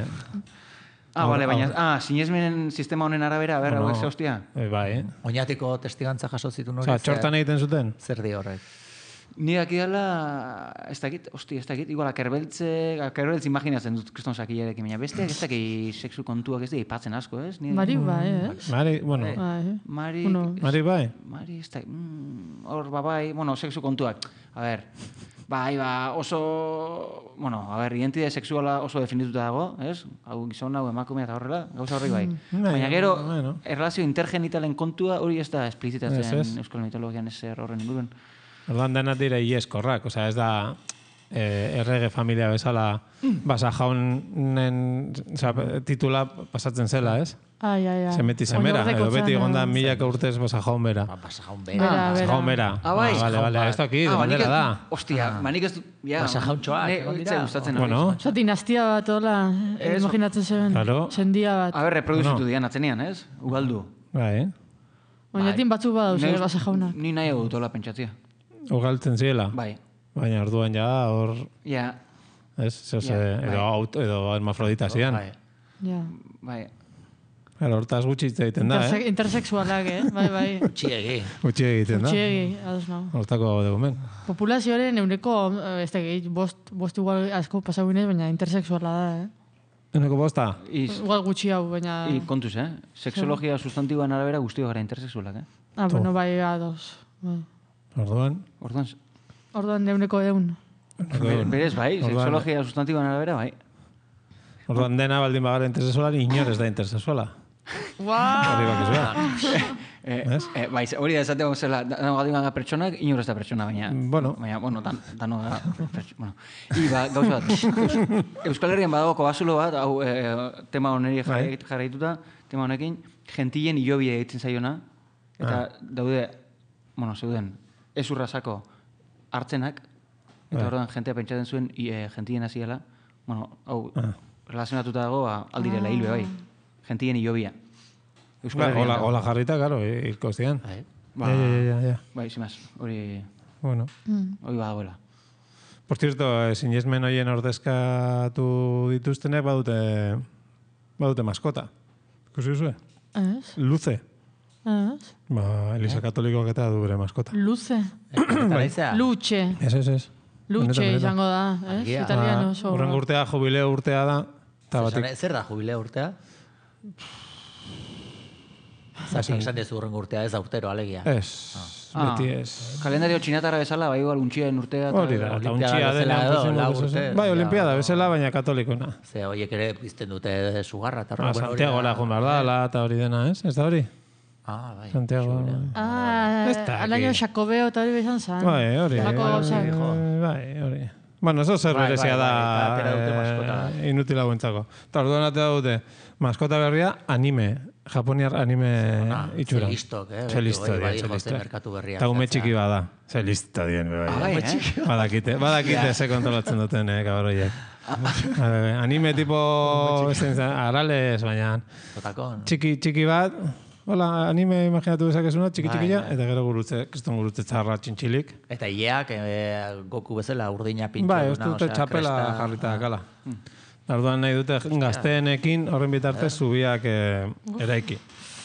Ah, bale, baina, ah, sinesmen sistema honen arabera, berra, hau ez hostia? Bai, eh? Oinatiko testigantza jaso zituen hori. Osa, txortan egiten zuten? Zer di horrek? Ni dakidala, ez dakit, hosti, ez dakit, igual, akerbeltze, akerbeltze imaginatzen dut kriston sakilerekin, baina besteak ez dakit sexu kontuak ez dakit ipatzen asko, ez? Ni, Mari bai, ez? Mari, bueno. Mari, Mari bai? Mari, ez dakit, hor, ba, bai, bueno, sexu kontuak. A ber, bai, ba, oso, bueno, a ber, identidade sexuala oso definituta dago, ez? Hau gizon, hau emakumea eta horrela, gauza horrek bai. Baina gero, erlazio intergenitalen kontua hori ez da esplizitatzen euskal mitologian ezer horren inguruen. Ordan denak dire ieskorrak, osea, ez da eh, errege familia bezala basa jaunen titula pasatzen zela, ez? Ai, ai, ai. Zemeti zemera, edo beti gondan milak urtez basa jaun bera. Basa jaun bera. Basa jaun bera. Ah, bai. Bale, bale, ez da aquí, de bandera da. Ostia, manik ez du... Basa jaun txoak. Horitzea gustatzen. Bueno. Osa, dinastia bat, hola, imaginatzen zeben, sendia bat. A ber, reproduzitu dian atzenean, ez? Ugaldu. Bai. Oinatin batzuk badauz, basa jaunak. Ni nahi dut hola pentsatzea. Ugaltzen ziela? Bai. Baina orduan ja, hor... Ja. Ez, zehose, edo auto, edo hermafrodita zian. Bai. Ja. Bai. Pero hortaz gutxi egiten da, eh? Intersexualak, eh? Bai, bai. Utxiegi. Utxiegi egiten da. Utxiegi, ados nao. Hortako degumen. Populazioaren euneko, ez da gehi, bost, bost igual asko pasauinez, baina intersexuala da, eh? Euneko bosta? Igual gutxi hau, baina... I kontuz, eh? Sexologia sustantiboan arabera guztio gara intersexualak, eh? Ah, bueno, bai, ados. Bai. Orduan? Orduan... Orduan deuneko eun. Berez, bai, sexologia sustantiboan arabera, bai. Orduan dena baldin bagara intersexuala, ni inor ez da intersexuala. Guau! Bai, hori da esatea zela, dano baldin bagara pertsonak, inor ez da pertsona, baina... Bueno. Baina, bueno, dano da... Bueno, i, ba, gauza bat. Euskal Herrian badago kobazulo bat, hau tema honeri jarraituta, tema honekin, gentilen hilobia egiten zaiona, eta daude, bueno, zeuden, ez urrazako hartzenak, eta horrean jentea pentsatzen zuen gentien haziela, bueno, hau, relazionatuta dago, aldirela hilbe, bai. Gentien hilobia. Hola, hola jarrita, karo, irko zian. Ba, bai, zimaz, hori... Bueno. Hori badagoela. Por cierto, sinesmen hoien ordezkatu dituztenek badute badute maskota. Ikusi duzue? Ez. Luze. Ez. Ba, Elisa Katolikoak eta du bere maskota. Luze. Luce. Ez, ez, ez. Luce izango da, ez? Italiano oso. Urren urtea, jubileo urtea da. Zer da jubileo urtea? Zaki izan dezu urren urtea ez da urtero, alegia. Ez, beti ez. Kalendario txinatara bezala, bai, untxien urtea. Hori da, eta untxia dela. Bai, olimpiada bezala, baina katolikona. Ze horiek ere pizten dute sugarra. Santiago la Jumbardala eta hori dena, ez? Ez da hori? Ah, bai. Santiago. Ah, alaino Xakobeo eta hori bezan zan. Bai, hori. Bai, hori. Bueno, eso zer berezia da inutila guentzako. Eta orduan atea dute, maskota berria anime. Japoniar anime itxura. Zelistok, eh? Zelistok, zelistok. Eta ume txiki bada. Zelistok dien, bai. Badakite, badakite ze kontrolatzen duten, eh, kabroiek. Anime tipo, arales, baina. Txiki, txiki bat, hola, anime imaginatu dezakezuna, txiki txikila, eta gero gurutze, kriston gurutze txarra txintxilik. Eta ileak, Goku bezala urdina pintxo. Bai, ez dute txapela jarrita dakala. Arduan nahi dute gazteenekin horren bitartez zubiak eraiki.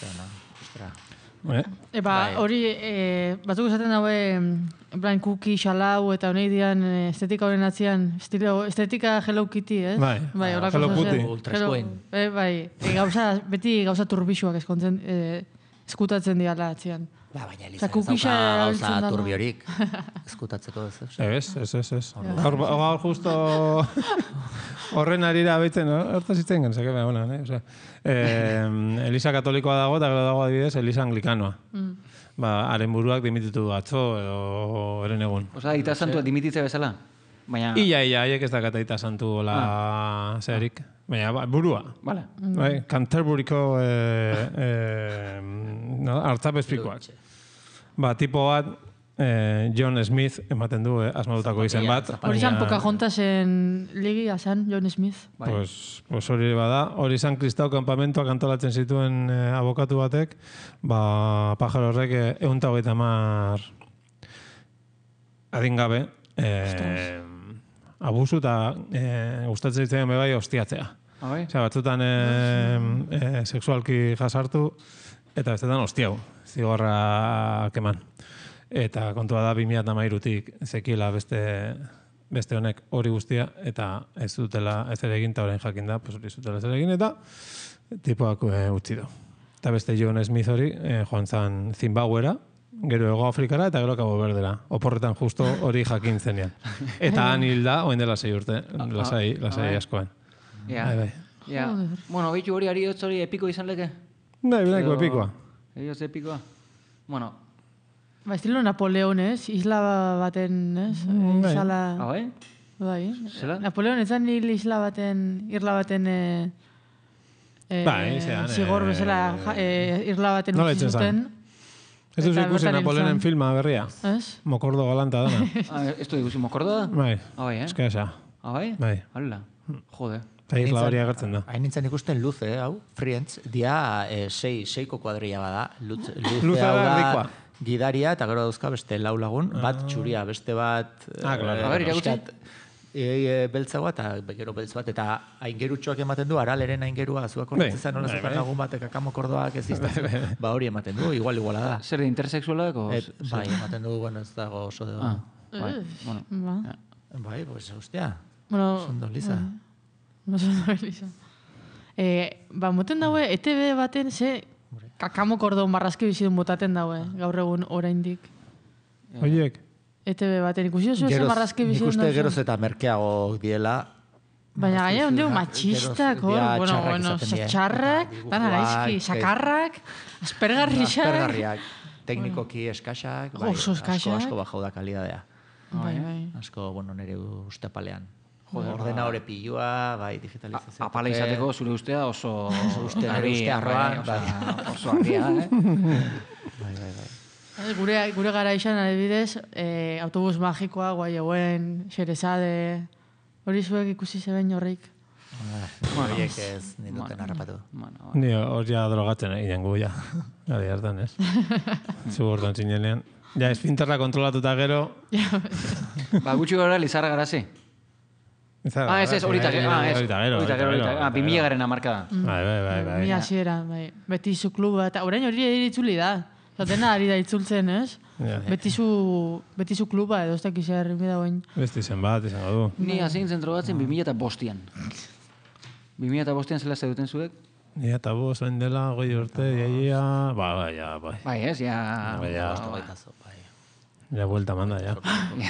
Eba, hori, batzuk esaten daue, en kuki, xalau, eta honei dian estetika horren atzian, estetika Hello Kitty, ez? Bai, Hello Kitty. Ultrascoin. Bai, beti gauza turbixuak eskutatzen diala atzian. Ba, baina Elisa ez dauka gauza turbiorik eskutatzeko ez, ez? Ez, ez, ez, ez. Gaur justo horren arira abitzen, horta zitzen gen, zeke, baina, eh? Elisa katolikoa dago, eta gero dago adibidez, Elisa anglikanoa. Ba, haren buruak dimititu atzo, edo eren egun. Osa, ita santua dimititze bezala? Baina... Ia, ia, haiek ez dakata ita santu la zeharik. Baina, burua. Vale. Bai, Canterburyko hartzapezpikoak. Ba, tipo bat, John Smith ematen du, asmadutako izen bat. Hori izan Pocahontasen ligi, azan, John Smith. Pues hori bada. Hori izan kristau kampamentoak antolatzen zituen abokatu batek, ba, pajaro horrek eunta hogeita mar adingabe, abusu eta gustatzen zitzen bebai hostiatzea. Osea, batzutan sexualki jasartu, eta bestetan hostiau, zigorra keman. Eta kontua da, bi mila hamairutik zekiela beste honek hori guztia, eta ez dutela ez ere egin, eta orain jakin da, hori zutela ez ere egin, eta tipoak utzi du. Eta beste John Smith hori joan zan Zimbabwera, gero Ego Afrikara eta gero Cabo Verdera. Oporretan justo hori jakin zenean. Eta han hilda, oen dela sei urte, lasai, lasai askoan. Ja, ja. Bueno, bitu hori ari hori epiko izan leke? Bai, binako epikoa. Ellos epikoa. Bueno. Ba, estilo Napoleon, ez? Isla baten, ez? Isla... Ah, bai? Bai. Napoleon, ez zan hil isla baten, irla baten... Bai, zean... Zigor bezala irla baten utzi zuten. Ez duzu ikusi Napoleonen filma berria? Ez? Mokordo galanta dana. Ez du ikusi Mokordo da? Bai. Ah, bai, eh? Eska esa. Ah, bai? Bai. Hala. Jode. Eta isla hori agertzen da. Hain nintzen ikusten luze, hau, Friends, dia sei, seiko kuadrilla bada. Luze hau da gidaria, eta gero dauzka beste lau lagun, bat txuria, beste bat... Ah, klaro. A ber, irakutsi? Beltzagoa, eta gero beltz bat, eta aingerutxoak ematen du, araleren aingerua, zuak horretzizan, nola zetan lagun batek akamokordoak ez iztazu. Ba hori ematen du, igual iguala da. Zer, intersexualak? Bai, ematen du, bueno, ez dago oso de... Bai, bueno. Bai, pues, hostia, Bueno, sondo lisa. Sondo lisa. Ba, moten daue, E T B baten, ze, kakamo kordon barrazki bizidun botaten daue, gaur egun oraindik. Oiek? E T B baten, ikusi oso eze barrazki bizidun daue. Nik uste geroz eta merkeago diela. Baina gaina ondio machistak, hor, bueno, bueno, txarrak, dana gaizki, sakarrak, aspergarriak. Aspergarriak, teknikoki eskaxak, oso eskaxak. Asko bajau da kalidadea. Bai, bai. Asko, bueno, nire uste apalean. Ordenadore pilua, bai, digitalizazio. Apala izateko zure ustea oso... Oso uste, nire uste arroan, bai. Oso argia, eh? Bai, bai, bai. Gure, gure gara izan, adibidez, eh, autobus magikoa, guai eguen, xerezade, hori zuek ikusi zeben horrik. Horiek ez ninduten harrapatu. Ni hori drogatzen egin gu, ja. Gari hartan, ez? Zugortan zinenean. Ja, esfinterra kontrolatuta gero... Ba, gutxi gara Lizarra Garazi. Ah, ez ez, horita gero. Ah, ez, horita gero. Ah, bi mila garen amarkada. Bai, bai, bai. Bi mila hasiera, bai. Betizu kluba, eta orain hori eritzuli da. Zatena ari da itzultzen, ez? Betizu kluba edo ez dakiz errimi dagoen. Besti zen bat, izango du. Ni hazin zentrogatzen bi mila eta bostian. bi mila eta bostian zela zeduten zuek? Ni eta bost, hain dela, goi urte, iaia... Ba, bai, ja, bai. Bai, ez, ja... Bai, ja. Ja, vuelta manda, ja.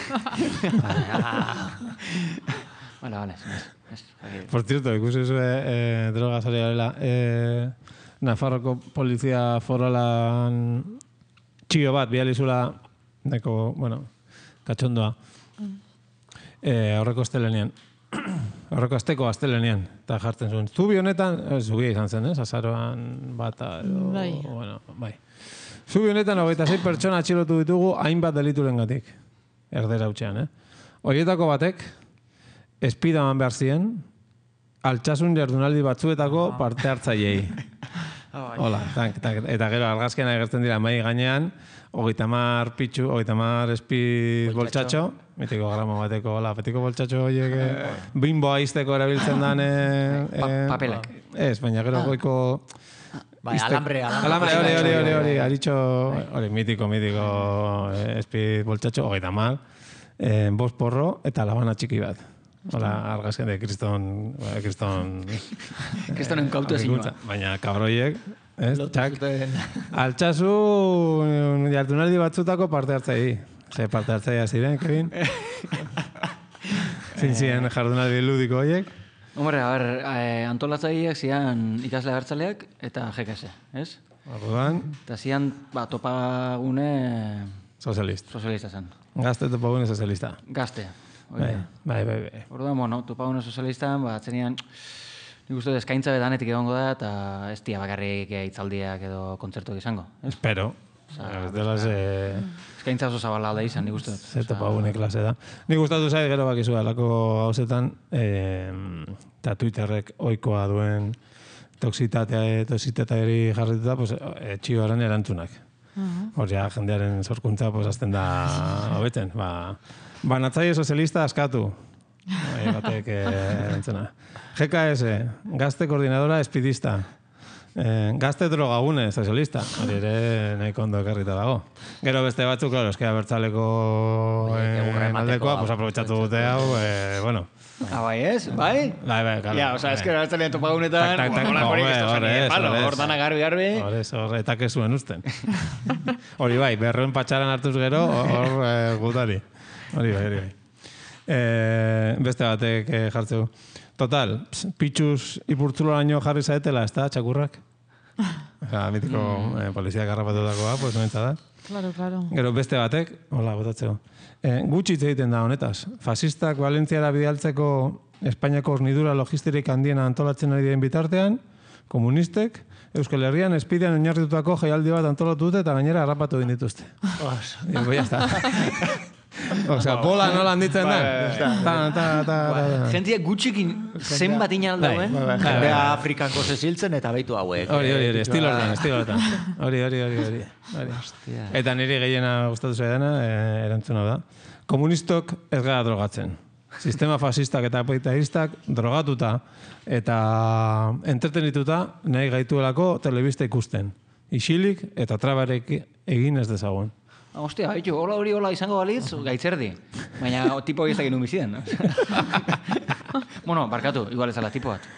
Vale, vale. Por cierto, ikusi zue droga sari garela. Nafarroko polizia forolan txio bat, bializula, neko, bueno, katxondoa. Horreko astelenean. Horreko asteko astelenean. Eta jartzen zuen. Zubi honetan, zubia izan zen, ez? Azaroan bata edo... Bai. Bueno, bai. Zubi honetan, hogeita sei pertsona atxilotu ditugu hainbat delituren gatik. Erdera hutxean, eh? Horietako batek, espidaman behar ziren, altxasun jardunaldi batzuetako parte hartzaileei. Hola, eta gero argazkian agertzen dira mai gainean, hogeita hamar pitxu, hogeita hamar speed boltxatxo, mitiko gramo bateko, hola, betiko boltxatxo horiek, bimboa izteko erabiltzen dan... Papelak. Ez, baina gero goiko... Bai, alambre, alambre. Hori, hori, hori, hori, haritxo, hori, mitiko, mitiko speed boltxatxo, hogeita hamar, bost porro eta labana txiki bat. Hola, argazken de kriston... Kriston... Kristonen kautu ezinua. Baina kabroiek, ez, txak, altxasu jartunaldi batzutako parte hartzei. Ze parte hartzei ziren, Kevin? Zintzien jardunaldi ludiko horiek? Hombre, a ber, antolatzaileak zian ikasle abertzaleak eta G K S, ez? Orduan? Eta zian, ba, topagune... Sozialist. Sozialista zen. Gazte topagune sozialista. Gazte. Bai, bai, bai. Orduan, bueno, topagune sozialistan, ba, atzenean, nik uste eskaintza betanetik egongo da, eta ez dia bakarrik hitzaldiak edo kontzertuak izango. Espero. Ez dela ze... Eskaintza oso zabala alda izan, nik uste. Ze topagune klase da. Nik gustatu zait gero bakizu alako hauzetan, eta Twitterrek oikoa duen toksitatea, toksitateari jarrituta, pues, txioaren erantzunak. Hor ja, jendearen zorkuntza, pues, azten da hobetzen, ba... Banatzaile sozialista askatu. Batek, entzena. G K S, gazte koordinadora espidista. Gazte drogagune sozialista. Hori ere nahiko ondo ekarrita dago. Gero beste batzuk, klaro, eskera bertzaleko aldekoa, pues aprobetsatu dute hau, bueno. Ah, bai ez? Bai? Bai, bai, karo. Ja, oza, eskera bertzalean topagunetan, holakorik ez tozak, palo, hor dana garbi-garbi. Hor ez, hor etak ez zuen usten. Hori bai, berroen patxaran hartuz gero, hor gutari. Hori bai, hori bai. Beste batek jartzeu. Total, pitxuz ipurtzularaino jarri zaetela, ez da, txakurrak? Mitiko polizia garrapatutakoa, pues noentza da. Claro, claro. Gero beste batek, hola, botatzeko. Gutxi hitz egiten da honetaz. Fasistak Valentziara bidaltzeko Espainiako hornidura logistirik handiena antolatzen ari den bitartean, komunistek, Euskal Herrian espidean oinarritutako jaialdi bat antolatu dute eta gainera harrapatu egin dituzte. Ego, ya está. Osea, bola nola handitzen da. Gentia gutxikin zenbat inal dago, eh? Jendea Afrikanko zeziltzen eta baitu hauek. Hori, hori, hori, estilo hortan, estilo hortan. Hori, hori, hori, hori. Eta niri gehiena gustatu zaidana, erantzuna da. Komunistok ez gara drogatzen. Sistema fasistak eta apetitaristak drogatuta eta entretenituta nahi gaituelako telebista ikusten. Isilik eta trabarek egin ez dezagun. Hostia, haitu, hola hori hola izango balitz, gaitzerdi. Baina tipo hori ez dakit numizien. Bueno, barkatu, igual ez ala tipo bat.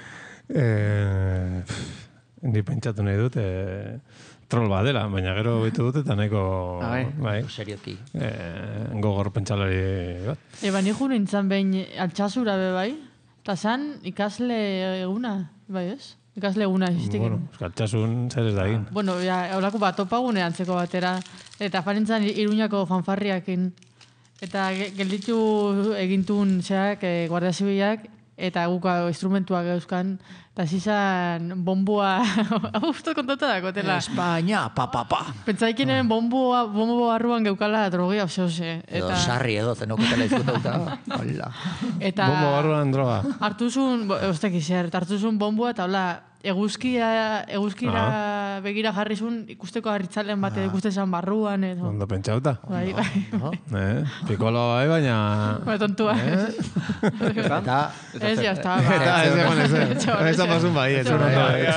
Ni pentsatu nahi dut, troll bat dela, baina gero behitu dut eta nahiko... Bai, serioki. Gogor pentsalari bat. Eba, nijo nintzen behin altxasura be bai, eta zan ikasle eguna, bai ez? Ikasle eguna izistik. Bueno, altxasun zer ez da egin. Bueno, ja, holako bat topagune antzeko batera, eta farintzan Iruñako fanfarriakin. Eta gelditu egintun zeak, Guardia Zibilak, eta guka instrumentuak euskan, eta zizan bombua, hau usto kontatu dako, tela. Espainia, pa, pa, pa. Pentsaikin eren bombua, bombo barruan geukala drogia obseose. Edo sarri edo zenoketela izkutauta. Hola. Bombo barruan droga. Hartuzun, ostek izer, hartuzun bombua, eta hola, eguzkia, eguzkira begira jarrizun, ikusteko harritzalen bate, ikustezan barruan, edo. Ondo pentsauta. Bai, bai. Pikolo bai, baina... Ba, tontua. Eta... Ez, ya está. Eta, ez egon ez, ez da pasun bai, ez egon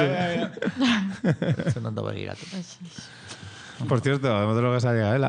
Ez ondo begiratu. Por cierto, emotelo gazari gaela.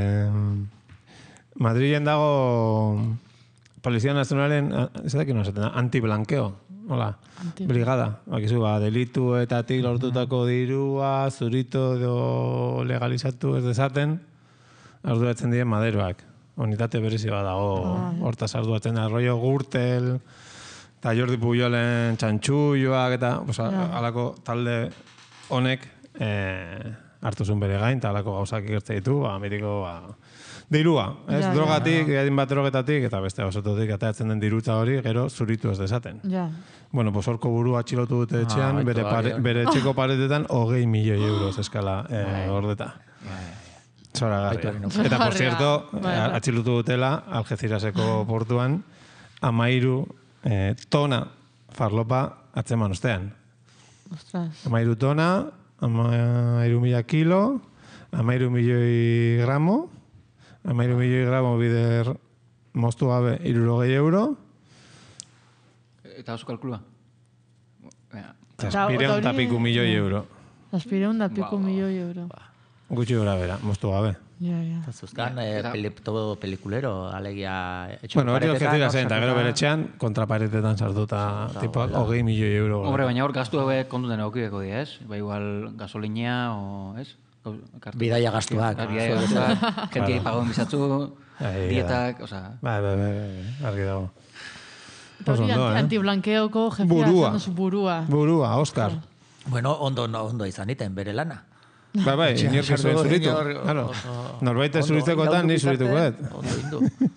Madrilen dago Polizia Nazionalen, ez da ki no esaten da, antiblankeo. Hola, brigada. Bakizu, ba, delituetatik lortutako dirua, zurito edo legalizatu ez dezaten, arduratzen diren maderoak. Unitate berezi bat dago, hortaz arduratzen da, rollo Gürtel, eta Jordi Pujolen txantxulloak, eta halako talde honek hartu zuen bere gain, eta halako gauzak ikertze ditu, ametiko, dirua, ez? Drogatik, edin bat drogetatik, eta beste osototik atatzen den dirutza hori, gero zuritu ez dezaten. Bueno, pues horko burua atxilotu dute etxean, bere etxeko paretetan hogei milioi euroz eskala gordeta. Zora garria. Eta, por cierto, atxilotu dutela, Algeciraseko portuan, amairu tona farlopa atzeman ostean. Amairu tona, amairu mila kilo, amairu milioi gramo, amairu milioi gramo bider moztu gabe irurogei euro. Eta oso kalkulua? Zazpireun eta piku milioi euro. Zazpireun eta piku milioi euro. Gutxi gora bera, moztu gabe. Ja, ja. Zuzkan, todo pelikulero, alegia... Bueno, hori objetiba zen, eta gero bere txean, kontraparetetan sartuta, tipo, hogei milioi euro. Hombre, baina hor gastu haue kontuten egokideko dira, ez? Ba, igual gasolinea, o, ez? Bidaia gastuak. Bidaia gastuak, jentia ipagoen bizatzu, dietak, oza... Bai, bai, bai, argi dago. Hori antiblankeoko jefia zen duzu burua. Burua, Oskar. Bueno, ondo, ondo izan iten, bere lana. Bai, bai, inorki zuen zuritu. Norbait ez zuritzekoetan, ni zuritukoet. Ondo indu.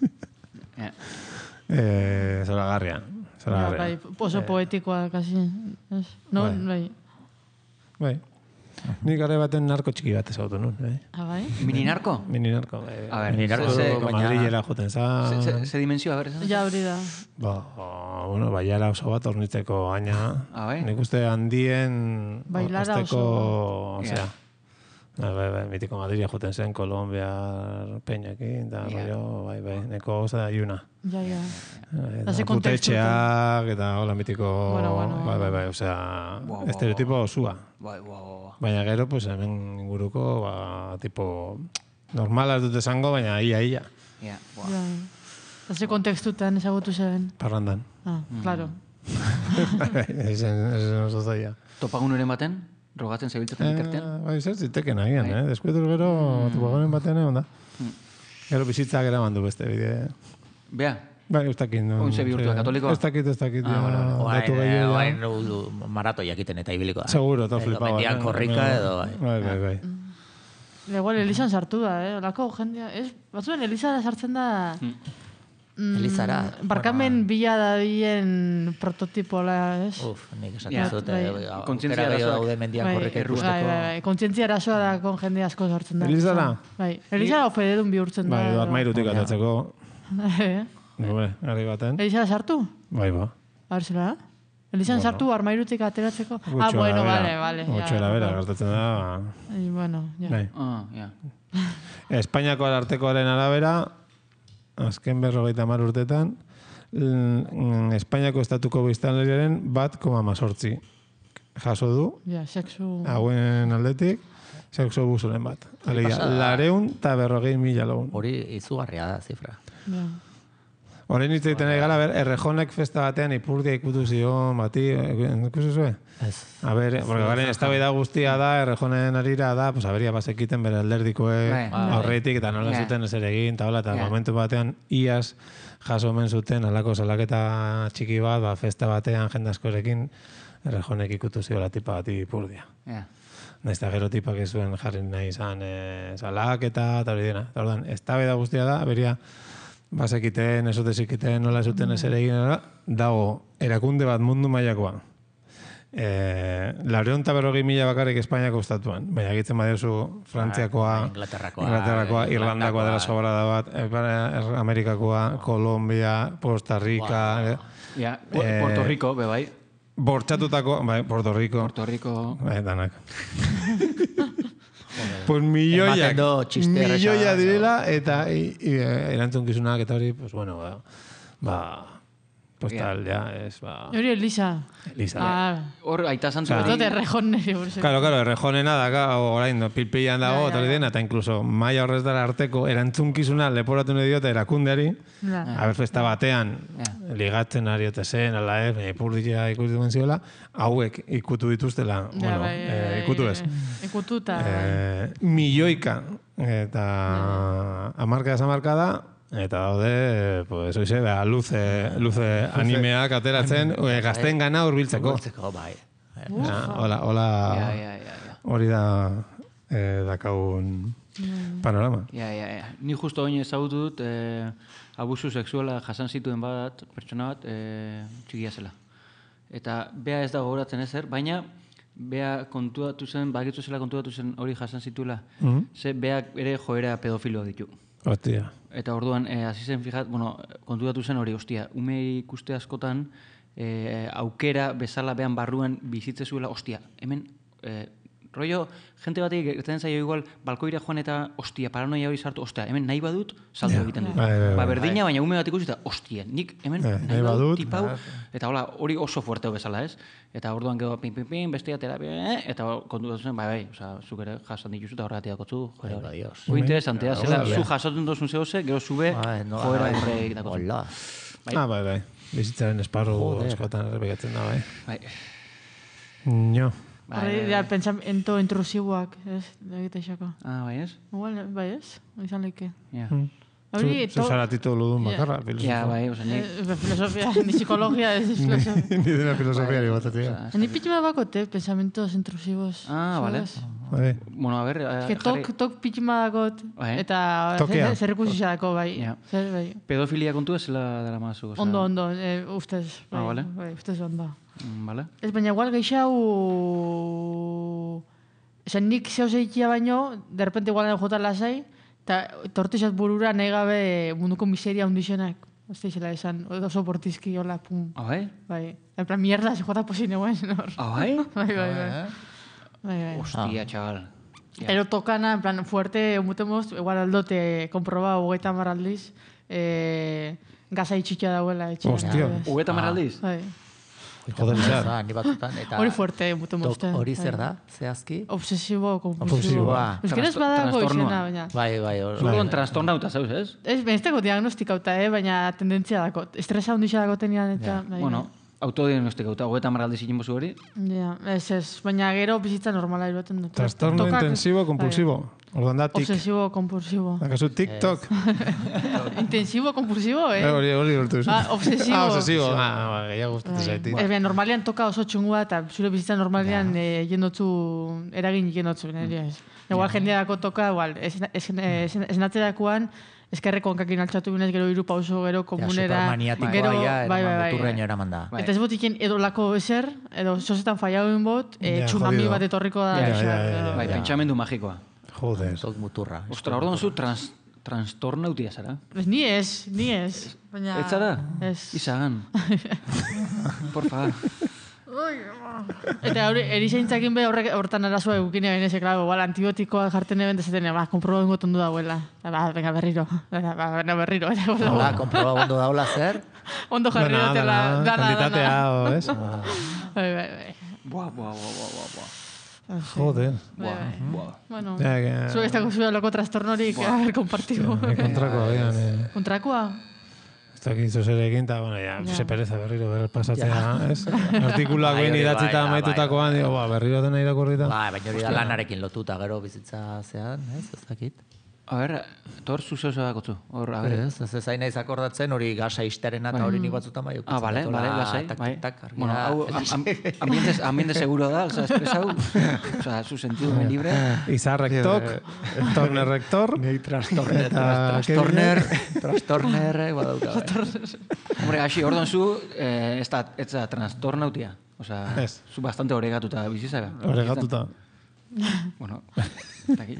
Zora garria. Bai, oso poetikoa, kasi. No, bai. Bai. Nik garri baten narko txiki bat ezautu nun. Ah, bai? Mini narko? Mini narko, bai. A ver, mini narko, Madrilera joten zan. Ze dimensio, a ver, esan? Ja, hori da. Ba, bueno, bailara oso bat ornitzeko gaina. Ah, bai? Nik uste handien... Bailara oso. Osea, bai, bai, bai, mitiko Madrilera joten zen, Kolombia, Peñakin, da, bai, bai, neko oza da iuna. Ja, ja. Putetxeak, eta hola mitiko... Bai, bai, bai, osea, estereotipo osua. Bai, bai, bai. Baina gero, pues, hemen inguruko, ba, tipo, normala ez dut esango, baina ia, ia. Ja, ja. Eta ze kontekstutan ezagutu zeben? Parrandan. Ah, claro. Ezen oso zaila. Topagunuren baten? Rogatzen zebiltzaten bitartean? Bai, zer ziteken agian, eh? Deskuetuz gero, topagunen baten, onda. Gero bizitzak eraman du beste bide. Bea? Bai, ez dakit. Ointze bihurtua, katolikoa? Ez dakit, ez dakit. Oain marato jakiten eta ibiliko da. Seguro, eta flipau. Mendian korrika edo... Bai, bai, bai. Igual Elizan sartu da, eh? Olako jendia... Batzuen Elizara sartzen da... Elizara? Barkamen bila da bien prototipola, ez? Uf, nik esaten zute. Kontzientzia arazoak. Daude mendian korrika ikusteko. Bai, bai, kontzientzia arazoa da kon jende asko sartzen da. Elizara? Bai, Elizara ofededun bihurtzen da. Bai, edo armairutik atatzeko. Eh? Gure, gari baten. Elizara sartu? Bai, ba. Arzela, Elizan sartu armairutik ateratzeko? Ah, bueno, vale, vale. Gutxoela bera, gertatzen da... Bueno, ja. Ah, ja. Espainiako arartekoaren arabera, azken berrogeita hamar urtetan, Espainiako estatuko biztanleriaren bat koma mazortzi jaso du. Ja, sexu... Hauen aldetik, sexu abusuren bat. Alegia, lareun eta berrogei mila lagun. Hori izugarria da, zifra. Ja. Horrein hitz egiten ari gara, Errejonek festa batean ipurdia ikutu zion, bati, ikusi zuen? Ez. A ber, porque garen, eztabaida guztia da, Errejonen arira da, pues aberia bazekiten bere alderdikoe aurretik, eta nola zuten ezer egin, eta hola, eta momentu batean, iaz jaso omen zuten, alako salaketa txiki bat, ba, festa batean, jendaskorekin, Errejonek ikutu ziola tipa bati ipurdia. Naiz eta gero tipak ez zuen jarri nahi izan salaketa, eta hori dena. Eta orduan, eztabaida guztia da, aberia, bazekiten, esotezikiten, nola zuten ezer egin, dago erakunde bat mundu mailakoa. E, Laureun eta berrogei mila bakarrik Espainiako estatuan, baina egitzen badiozu Frantziakoa, Inglaterrakoa, Inglaterrakoa, Irlandakoa dela sobrada bat, Amerikakoa, Kolombia, Costa Rica... Ja, Puerto Rico, bebai. Bortxatutako, bai, Puerto Rico. Puerto Rico. Bai, danak. Pues milloiak, milloia direla, eta erantzunkizunak eta hori, pues bueno, ba, ba pues tal, ja, es, ba... Hori Elisa. Elisa. Hor, aita santu. Eta Errejon nire buruz. Claro, claro, Errejonena da, orain, pilpilan dago, eta hori dena, eta inkluso maia horrez dara arteko erantzunkizunak leporatu nahi diote erakundeari, haber festa batean, ligatzen ari ote zen, ala ez, ipurdia ikutu duen ziola, hauek ikutu dituztela, bueno, ikutu ez. Ikutu eta... Milioika, eta amarka ez amarka da, eta daude, pues, oize, beha, luze, luze animeak ateratzen, gazten gana urbiltzeko. Urbiltzeko, bai. Hola, hola, hori da dakagun panorama. Ja, ja, ja. Ni justo oin ezagutu dut, abusu sexuala jasan zituen bat, pertsona bat, txikia zela. Eta bea ez da gogoratzen ezer, baina bea kontuatu zen, bagitzu zela kontuatu zen hori jasan zituela, ze beak ere joera pedofilo ditu. Hostia. Eta orduan, hasi zen, fijat, bueno, kontuatu zen hori, hostia, ume ikuste askotan, aukera bezala behan barruan bizitze zuela, hostia, hemen Rollo, jente batik gertzen zaio igual, balkoira joan eta, ostia, paranoia hori sartu, ostia, hemen nahi badut, salto egiten dut. Ba, berdina, baina ume bat ikusi eta, ostia, nik hemen nahi badut, tipau, eta hola, hori oso fuerteo bezala, ez? Eta orduan gero, pin, pin, pin, bestia terapia, eta kontu dut zen, bai, bai, oza, zuk ere jasan dituzu eta horregatik dakotzu, joera hori. Hoi interesantea, zela, zu jasoten duzun zehose, gero zube, joera horreik dakotzu. Ah, bai, bai, bizitzaren esparru askotan errepegatzen da, bai. Bai. No. Horri, ja, pensamento intrusiboak, ez, egite xako. Ah, bai ez? Igual, bai ez, izan leike. Ja. Zuzara titulu duen bakarra, filosofia. Ja, bai, oza, nik... Filosofia, ni psikologia, ez filosofia. Ni dena filosofia ni batatia. Ni pitxima bakote, pensamentos intrusibos. Ah, vale. Bueno, a ver... Es que tok, tok pitxima dakot, eta zer ikusizadako, bai. Pedofilia kontu ez dela mazu? Ondo, ondo, ustez. Ah, vale. Ustez ondo. Vale. Ez baina igual geixau... Esan nik zehose ikia baino, derrepente igual nahi jota lasai, eta tortizat burura nahi gabe munduko miseria hundixenak. Oste izela esan, oso bortizki, hola, pum. Ah, bai? Bai. En plan, mierda, se jota posine guen. Ah, bai? Bai, bai, bai. Bai, bai. Hostia, chaval. Ero tokana, en plan, fuerte, omutemos, igual aldote, komproba, hogeita maraldiz, gaza itxikia dauela. Hostia. Hogeita maraldiz? Bai. Joder, zer. Ni batzutan, eta... Hori fuerte, mute mozte. Hori zer da, zehazki? Obsesibo, kompulsiboa. Euskaraz badago izena, baina... Bai, bai. Zugon trastornauta, zauz, ez? Ez, benesteko diagnostikauta, baina tendentzia dako. Estresa hundixea dako tenian, eta... Bueno, autodiagnostikauta, hogeita marraldi zikin bozu hori? Ja, ez, ez. Baina gero bizitza normala iruaten dut. Trastorno intensibo, kompulsibo. Ordan da, tik. Obsesibo, kompulsibo. Akazu TikTok. Intensibo, kompulsibo, eh? Hori, hori urtu. Ah, obsesibo. Ah, obsesibo. Ah, gehiago gustatu zaitik. Ez behan, normalian toka oso txungua, eta zure bizitza normalian jendotzu, eragin jendotzu. Igual jendeako toka, igual, esnatzerakoan, eskerreko onkakin altxatu binez, gero iru pauso, gero komunera. Supermaniatikoa, ja, muturreño eraman da. Eta ez botiken edo lako ezer, edo sosetan faiauen bot, tsunami bat etorriko da. Bai, pentsamendu magikoa. Joder. Zot muturra. Ostra, orduan zu trastornautia zara? Ez, ni ez, ni ez. Ez zara? Ez. Izagan. Por favor. Eta hori, erizeintzak be horretan arazoa egukine baina eze, klaro, igual, antibiotikoa jarten eben dezaten, ba, komproba ingo tondu dauela. Ba, venga, berriro. Ba, venga, berriro. Hola, komproba ondo daula zer? Ondo jarri dutela. Kantitatea, o, ez? Bai, bai, bai. Buah, buah, buah, buah, buah. Joder. Bueno, zuek ez dago zuen loko trastornorik, a ver, kompartibo. Kontrakoa, behan. Kontrakoa? Ez dakit zuzere egin, eta, bueno, ya, se pereza berriro, berriro pasatzea, ez? Artikulak behin idatzita maitutakoan, digo, ba, berriro dena irakurrita. Ba, baina hori da lanarekin lotuta, gero bizitza zean, ez, ez dakit. A ber, tor zuzeo zakotzu. Ez, ez zain naiz akordatzen, hori gasa isterena eta hori nik batzutan bai. Ah, bale, bale, lasai. Tak, tak, bueno, hau, ambiente seguro da, oza, espresau. Oza, su sentido me libre. Izar rectok, torner rector. Nei trastorner, trastorner, trastorner, badauka. Hombre, aixi, orduan zu, ez da trastornautia. Oza, zu bastante oregatuta bizizaga. Oregatuta. Bueno, taki,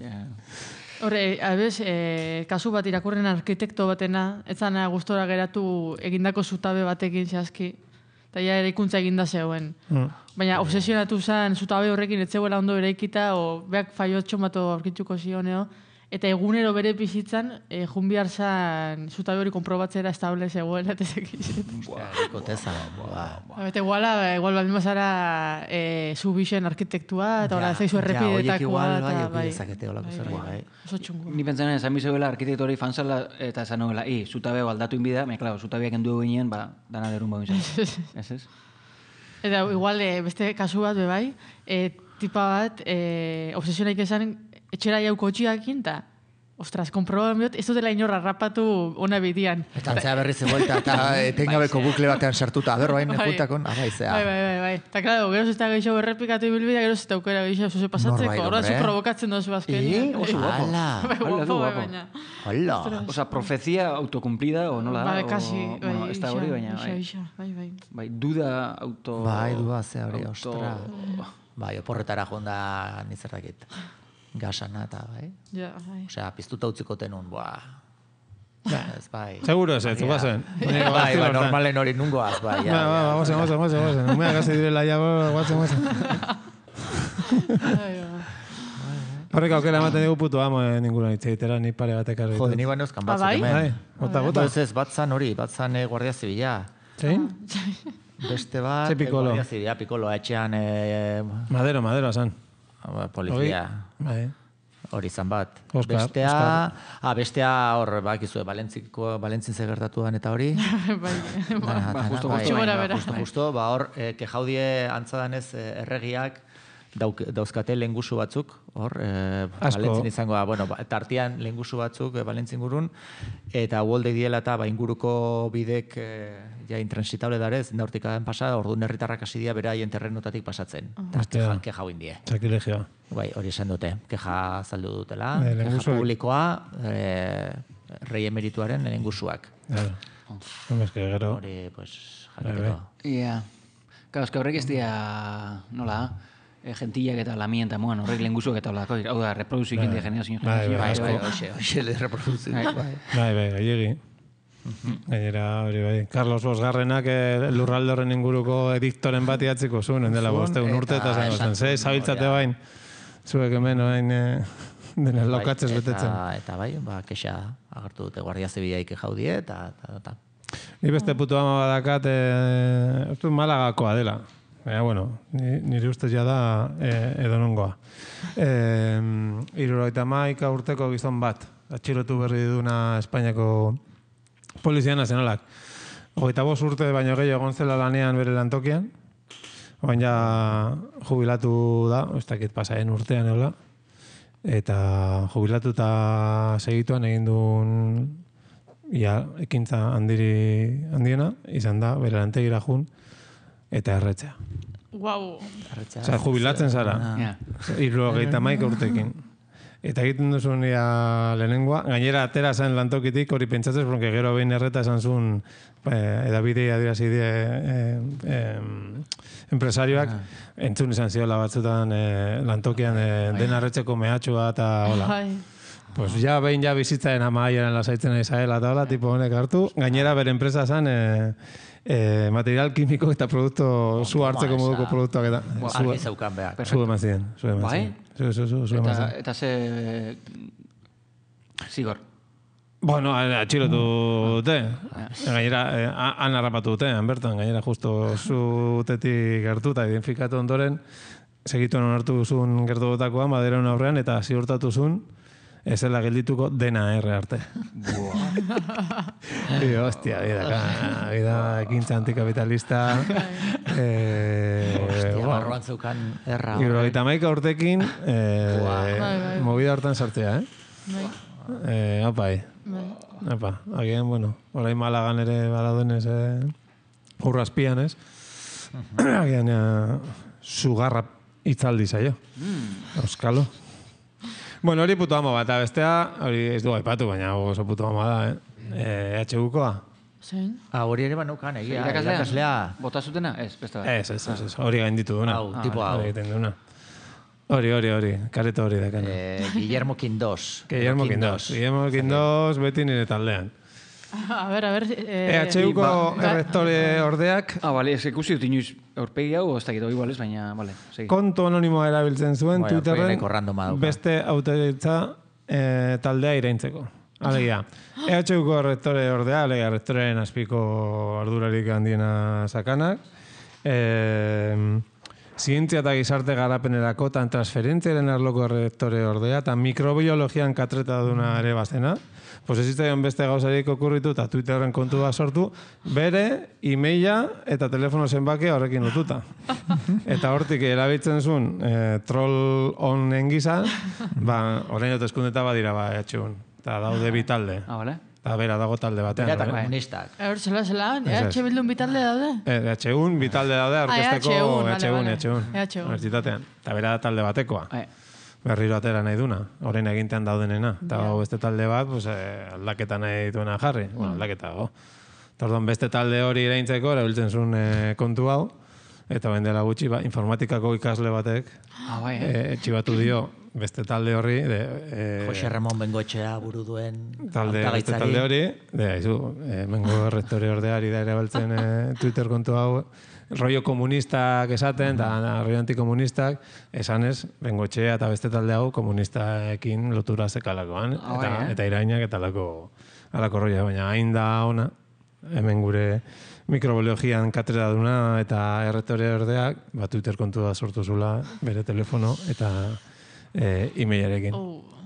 Horre, abez, eh, kasu bat irakurren arkitekto batena, etzan gustora geratu egindako zutabe batekin zehazki, eta ja ere ikuntza eginda zegoen. Mm. Baina obsesionatu zen zutabe horrekin etzegoela ondo eraikita, o beak faiotxo mato aurkitzuko zioneo, eta egunero bere bizitzan, eh, jun behar zen zutabe hori komprobatzera estable zegoela, eta zekizet. Buah, ikoteza. Eta iguala, igual baldin bazara eh, zu bixen arkitektua, eta hola, zaizu errepidetakoa. Ja, horiek igual, bai, ezakete holako zerbait, bai. Oso txungu. Ni pentsan esan bizegoela arkitektori fanzala, eta esan noela, i, zutabeo aldatu inbida, me, klaro, zutabeak endu ginen, ba, dana derun bau izan. Ez ez? Eta igual, beste kasu bat, bebai, tipa bat, obsesionaik esan, etxera jau kotxiakin, eta, ostras, komproban biot, ez dutela inorra rapatu ona bidian. Eta antzea berriz egoita, eta etengabeko bukle batean sartuta, berro hain juntakon, abaizea. Bai, bai, bai, bai. Eta, klaro, geroz ez da gehiago errepikatu ibilbidea, geroz ez da aukera gehiago zuze pasatzeko, horra zu provokatzen dozu azken. I, oso guapo. Bai, guapo, bai, baina. Hala. Osa, profezia autocumplida, o nola da? Bai, kasi, bai, ez da hori, baina, bai, bai. Bai, duda auto... Bai, duda ze hori, ostra. Bai, oporretara jonda nizertakit. Gasana eta, bai? Ja, bai. Osea, piztuta utziko tenun, buah. Ez, bai. Seguro ez, zuka zen. Bai, bai, normalen hori nungoaz, bai. Ba, ba, vamos, vamos, vamos, vamos. Numea gazi direla, ya, guatzen, guatzen. Bai, bai. Horrek aukera ematen dugu putu amo ninguran hitz egitera, ni pare batek argitu. Jode, ni baneuzkan batzuk hemen. Bota, bota. Ez ez, batzan hori, batzan Guardia Zibila. Zein? Beste bat, Guardia Zibila, pikoloa etxean... Madero, madero, zan. Polizia. Bai. Hori izan bat. Oscar, bestea, Oscar. Ah, bestea hor, bakizu, Valentziko, Valentzin zegertatuan eta hori. Bai, justo, justo, justo, ba hor, kejaudie antzadanez erregiak dauzkate lengusu batzuk, hor, Valentzin izangoa, bueno, tartian lengusu batzuk Valentzin gurun, eta uolde diela eta inguruko bidek ja intransitable darez, da hortikadan pasada, orduan herritarrak hasi dira beraien terrenotatik pasatzen. Eta keja hau indie. Sakilegioa. Bai, hori esan dute, keja saldu dutela, keja publikoa, rei emerituaren lengusuak. Gero. Hori, pues, jakiteko. Ia. Claro, es que horrek ez dira, nola, gentillak eta lamien eta moan, horrek lengusuak eta olako, hau da, reproduzik india generazio. Bai, bai, bai, hoxe, le reproduzik. Bai, bai, gailegi. Gainera, hori bai. Carlos Bosgarrenak lurralde horren inguruko ediktoren bat iatziko zuen, endela bosteun urte eta zango zen. Ze, zabiltzate bain, zuek hemen oain denen lokatzez betetzen. Eta bai, ba, kexa agertu dute Guardia Zibilaik jaudie, eta... Ni beste putu ama badakat, ez Malagakoa dela. Baina, bueno, nire ustez ja da edonongoa. Hirurogeita hamaika urteko gizon bat, atxilotu berri duna Espainiako Polizia Nazionalak. Hogeita bost urte baino gehiago egon zela lanean bere lantokian. Oain ja jubilatu da, ez dakit pasaen urtean eola. Eta jubilatu eta segituan egin duen ia, ekintza handiri handiena, izan da, bere lantegira jun, eta erretzea. Guau. Osa, jubilatzen zara. Hirurogeita hamaika urtekin. Eta egiten duzun ia lehenengoa. Gainera, atera zen lantokitik, hori pentsatzez, porque gero behin erreta esan zuen edabidea adirazide empresarioak, entzun izan ziola batzutan lantokian den arretzeko mehatxua eta hola. Pues ja behin ja bizitzaren amaiaren lasaitzen izaela eta hola, tipo honek hartu. Gainera, bere enpresa zen material kimiko eta produktu zu hartzeko moduko produktuak eta... Argi zeukan behar. Zu eman ziren. Bai? Zu, zu, zu, zu eman ziren. Eta ze... Zigor. Bueno, atxilotu dute. Gainera, han harrapatu dute, bertan, gainera, justo zutetik gertu eta identifikatu ondoren, segituen onartu zuen gertu dutakoa, madereun aurrean, eta ziurtatu zuen, ez zela geldituko dena erre arte. Dio, hostia, bida, bida, ekintza antikapitalista. Hostia, barroan zeukan erra. Hirurogeita hamaika urtekin, movida hortan sartzea, eh? Apai. Apa, agian, bueno, orain Malagan ere baladuenez urrazpian, ez? Agian, sugarra itzaldi zaio. Euskalo. Bueno, hori putu ama bat, bestea, hori ez du aipatu, baina oso putu ama da, eh? E H U-koa. Zein? Ah, hori ere banukan, egia, irakaslea. Bota zutena? Ez, beste bat. Ez, ez, ez, hori gainditu duna. Hau, tipo hau. Hori, hori, hori, kareta hori dakana. Guillermo Quindós. Guillermo Quindós. Guillermo Quindós beti nire taldean. A ver, a ver... E H U-ko errektore ordeak... Ah, bale, ez ikusi dut inoiz aurpegi hau, ez dakit igual ez, baina, bale, segi. Kontu anonimoa erabiltzen zuen Twitterren beste autoritza taldea iraintzeko. Alegia, E H U-ko errektore ordea, alegia, errektorearen azpiko ardurarik handiena sakanak, zientzia eta gizarte garapenerako tan transferentziaren arloko errektore ordea, eta mikrobiologian katreta duna ere bazena. Pues ez izan beste gauzarik okurritu eta Twitterren kontu bat sortu, bere, e-maila eta telefono zenbakia horrekin lotuta. Eta hortik erabiltzen zuen troll onen gisa, ba, orain dut eskundeta badira ba, E H U-n. Eta daude bi talde. Ah, bale. Eta bera dago talde batean. Eta komunistak. Eur, zela, zela, E H Bildun bitalde daude? E H U-n bitalde daude, orkesteko E H U-n, E H U-n. E H U-n. Universitatean. Eta bera talde batekoa. Berriro atera nahi duna, orain egintean daudenena. Eta yeah. Beste talde bat, pues, eh, aldaketa nahi duena jarri. Mm. Bueno, aldaketa, go. Tordon, beste talde hori iraintzeko, erabiltzen zuen eh, kontu hau, eta bain dela gutxi, ba, informatikako ikasle batek, ah, bai, eh? eh, etxibatu dio, beste talde horri... De, eh, Jose Ramon Bengoetxea buru duen talde, beste talde hori, de, haizu, eh, Bengo errektore ordeari da erabiltzen eh, Twitter kontu hau, rollo komunistak esaten, eta rollo antikomunistak, esanez, Bengoetxea eta beste talde hau komunistaekin lotura zekalakoan, eta irainak eta alako rollo, baina hain da ona, hemen gure mikrobiologian katedra duna eta erretore ordeak, bat Twitter kontua sortu zula bere telefono eta e-mailarekin.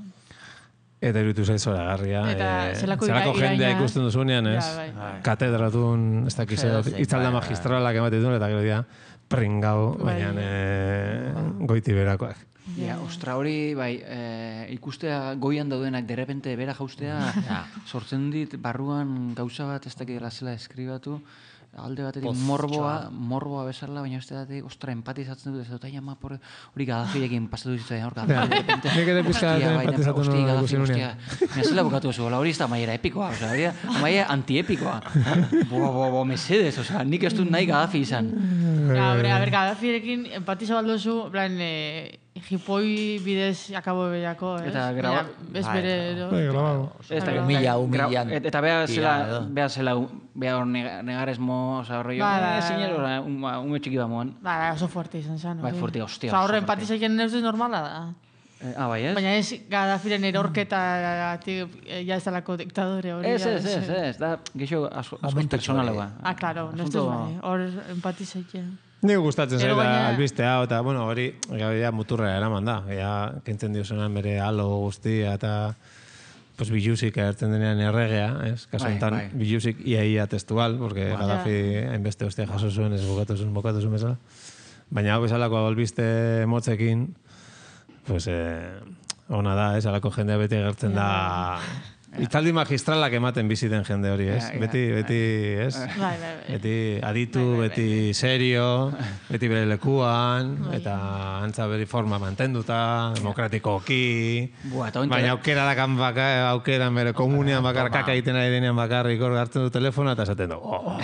Eta iruditu zaiz zoragarria. Zelako jendea ikusten duzunean, ez? Katedratun, ez dakiz, itzalda magistralak ematen duen, eta gero dira, pringau, baina goiti berakoak. Ja, ostra hori, bai, ikustea goian daudenak, derrepente bera jaustea, sortzen dit, barruan gauza bat, ez dakidela zela eskribatu, alde batetik morboa, morboa bezala, baina beste batetik, ostra, empatizatzen dut, ez dut, aia ma, hori Gaddafiekin pasatu ditzen, hor Gaddafi, de Nik ere pizka empatizatu no ikusi nunean. Mira, zela bukatu zu, hori ez da maiera epikoa, oza, hori maiera antiepikoa. Bo, bo, bo, mesedes, oza, nik ez dut nahi Gaddafi izan. A ber, a ber, Gaddafiekin empatiza balduzu, plan, hipoi bidez akabo behiako, ez? Eta graba... Ez bere... Humilla, humillan. Eta beha zela, beha zela, beha hor negaresmo, oza, horre jo, zinero, ume txiki bamoan. Ba, oso fuerte izan zen. Bai, fuerte, ostia. Oza, horre empatiza egin neuz normala da. Ah, bai, ez? Baina ez Gaddafiren erorketa, ja ez dalako diktadore hori. Ez, ez, ez, ez, da, geixo asko personalagoa. Ah, klaro, no ez bai, hor empatiza egin. Nik gustatzen zait albiste hau, eta, bueno, hori, ja, muturra eraman da. Ja, kentzen diozunan bere halo guztia, eta pues bilusik agertzen denean erregea, ez? Kaso enten, bilusik ia-ia testual, porque Gaddafi hainbeste hostia jaso zuen, ez bukatu zuen, bukatu zuen bezala. Baina hau bezalako albiste motzekin, pues, ona da, ez? Alako jendea beti agertzen da... Itzaldi magistralak ematen bizi den jende hori, ez? Beti, beti, ez? Beti aditu, beti serio, beti bere lekuan, eta antza beri forma mantenduta, demokratikoki, baina aukera dakan aukeran bere komunian bakar, kaka egiten ari denean bakarrik hor gartzen du telefona, eta esaten du,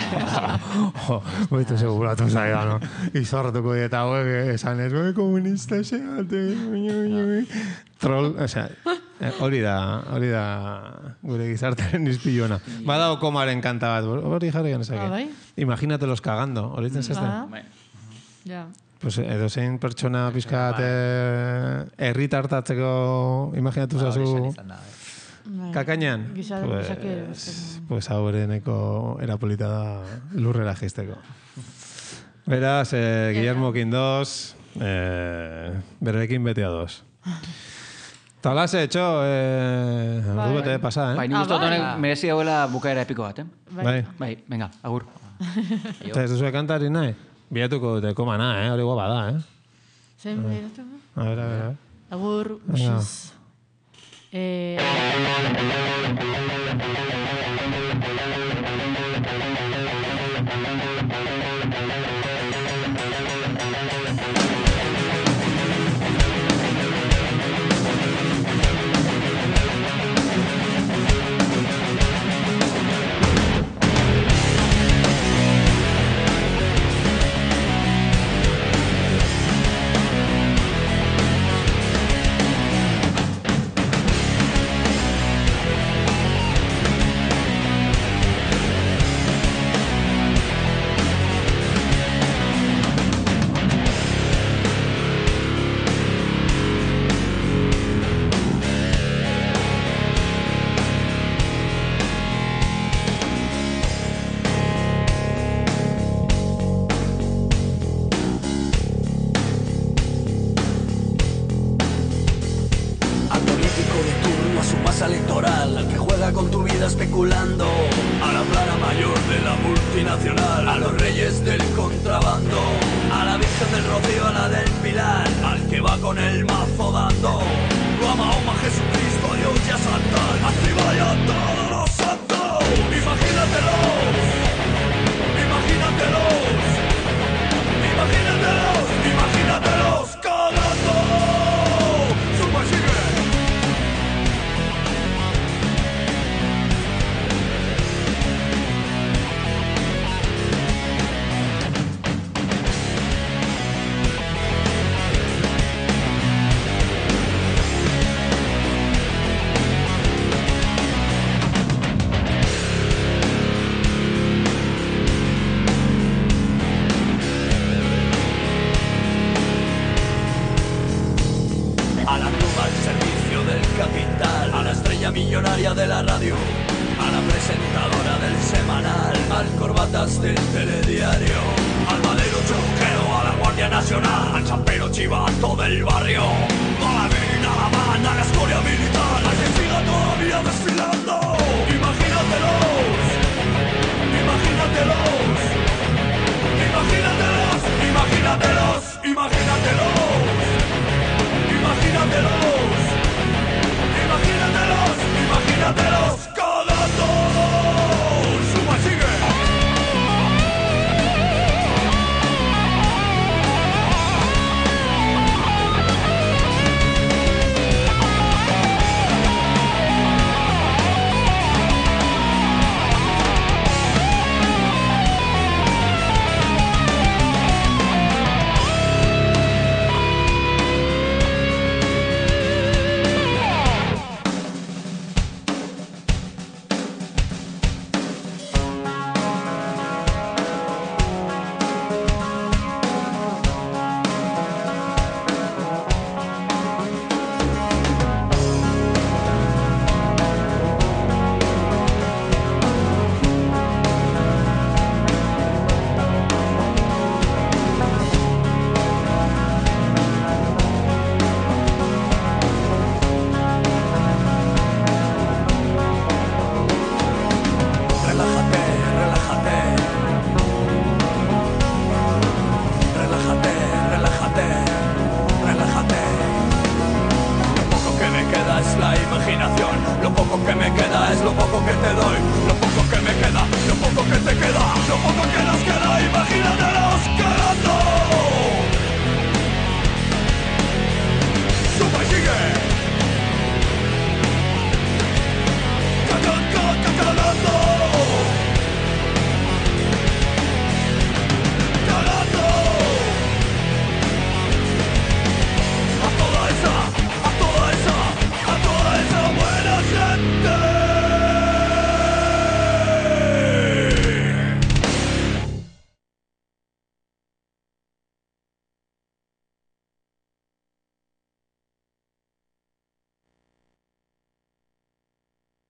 boitu seguratu zaila, no? Izorratuko dieta hauek, esan ez, komunista segate, troll, osea, hori da, hori da gure gizartaren izpilluena. Bada Okomaren kanta bat, hori jarri ganezake. Imagínate los cagando, hori zen zazten? Ja. Pues edo zein pertsona pizkat herritartatzeko imaginatu zazu kakainan? Pues hau ereneko erapolita da lurrera jisteko. Beraz, Guillermo Quindos, berrekin beti ados. Eta hola, ze, etxo, ordu bete pasa, eh? Bai, nik uste honek merezi gauela bukaera epiko bat, eh? Bai. Bai, venga, agur. Eta ez duzu kantari nahi? Bilatuko dute komana, eh? Hori guapa da, eh? Zein, bilatuko? A ver, a ver. Agur, usiz. Eh... electoral, al que juega con tu vida especulando, a la plana mayor de la multinacional, a los reyes del contrabando, a la Virgen del Rocío, a la del Pilar, al que va con el mazo dando, lo a Mahoma, Jesucristo, Dios y a Santa, arriba y a todos los santos. Imagínatelos, imagínatelos, imagínatelos, imagínatelos cagando. Super sigue. del barrio. A la mina, la banda, la escoria militar, la que siga todavía desfilando. Imagínatelos, imagínatelos, imagínatelos, imagínatelos, imagínatelos.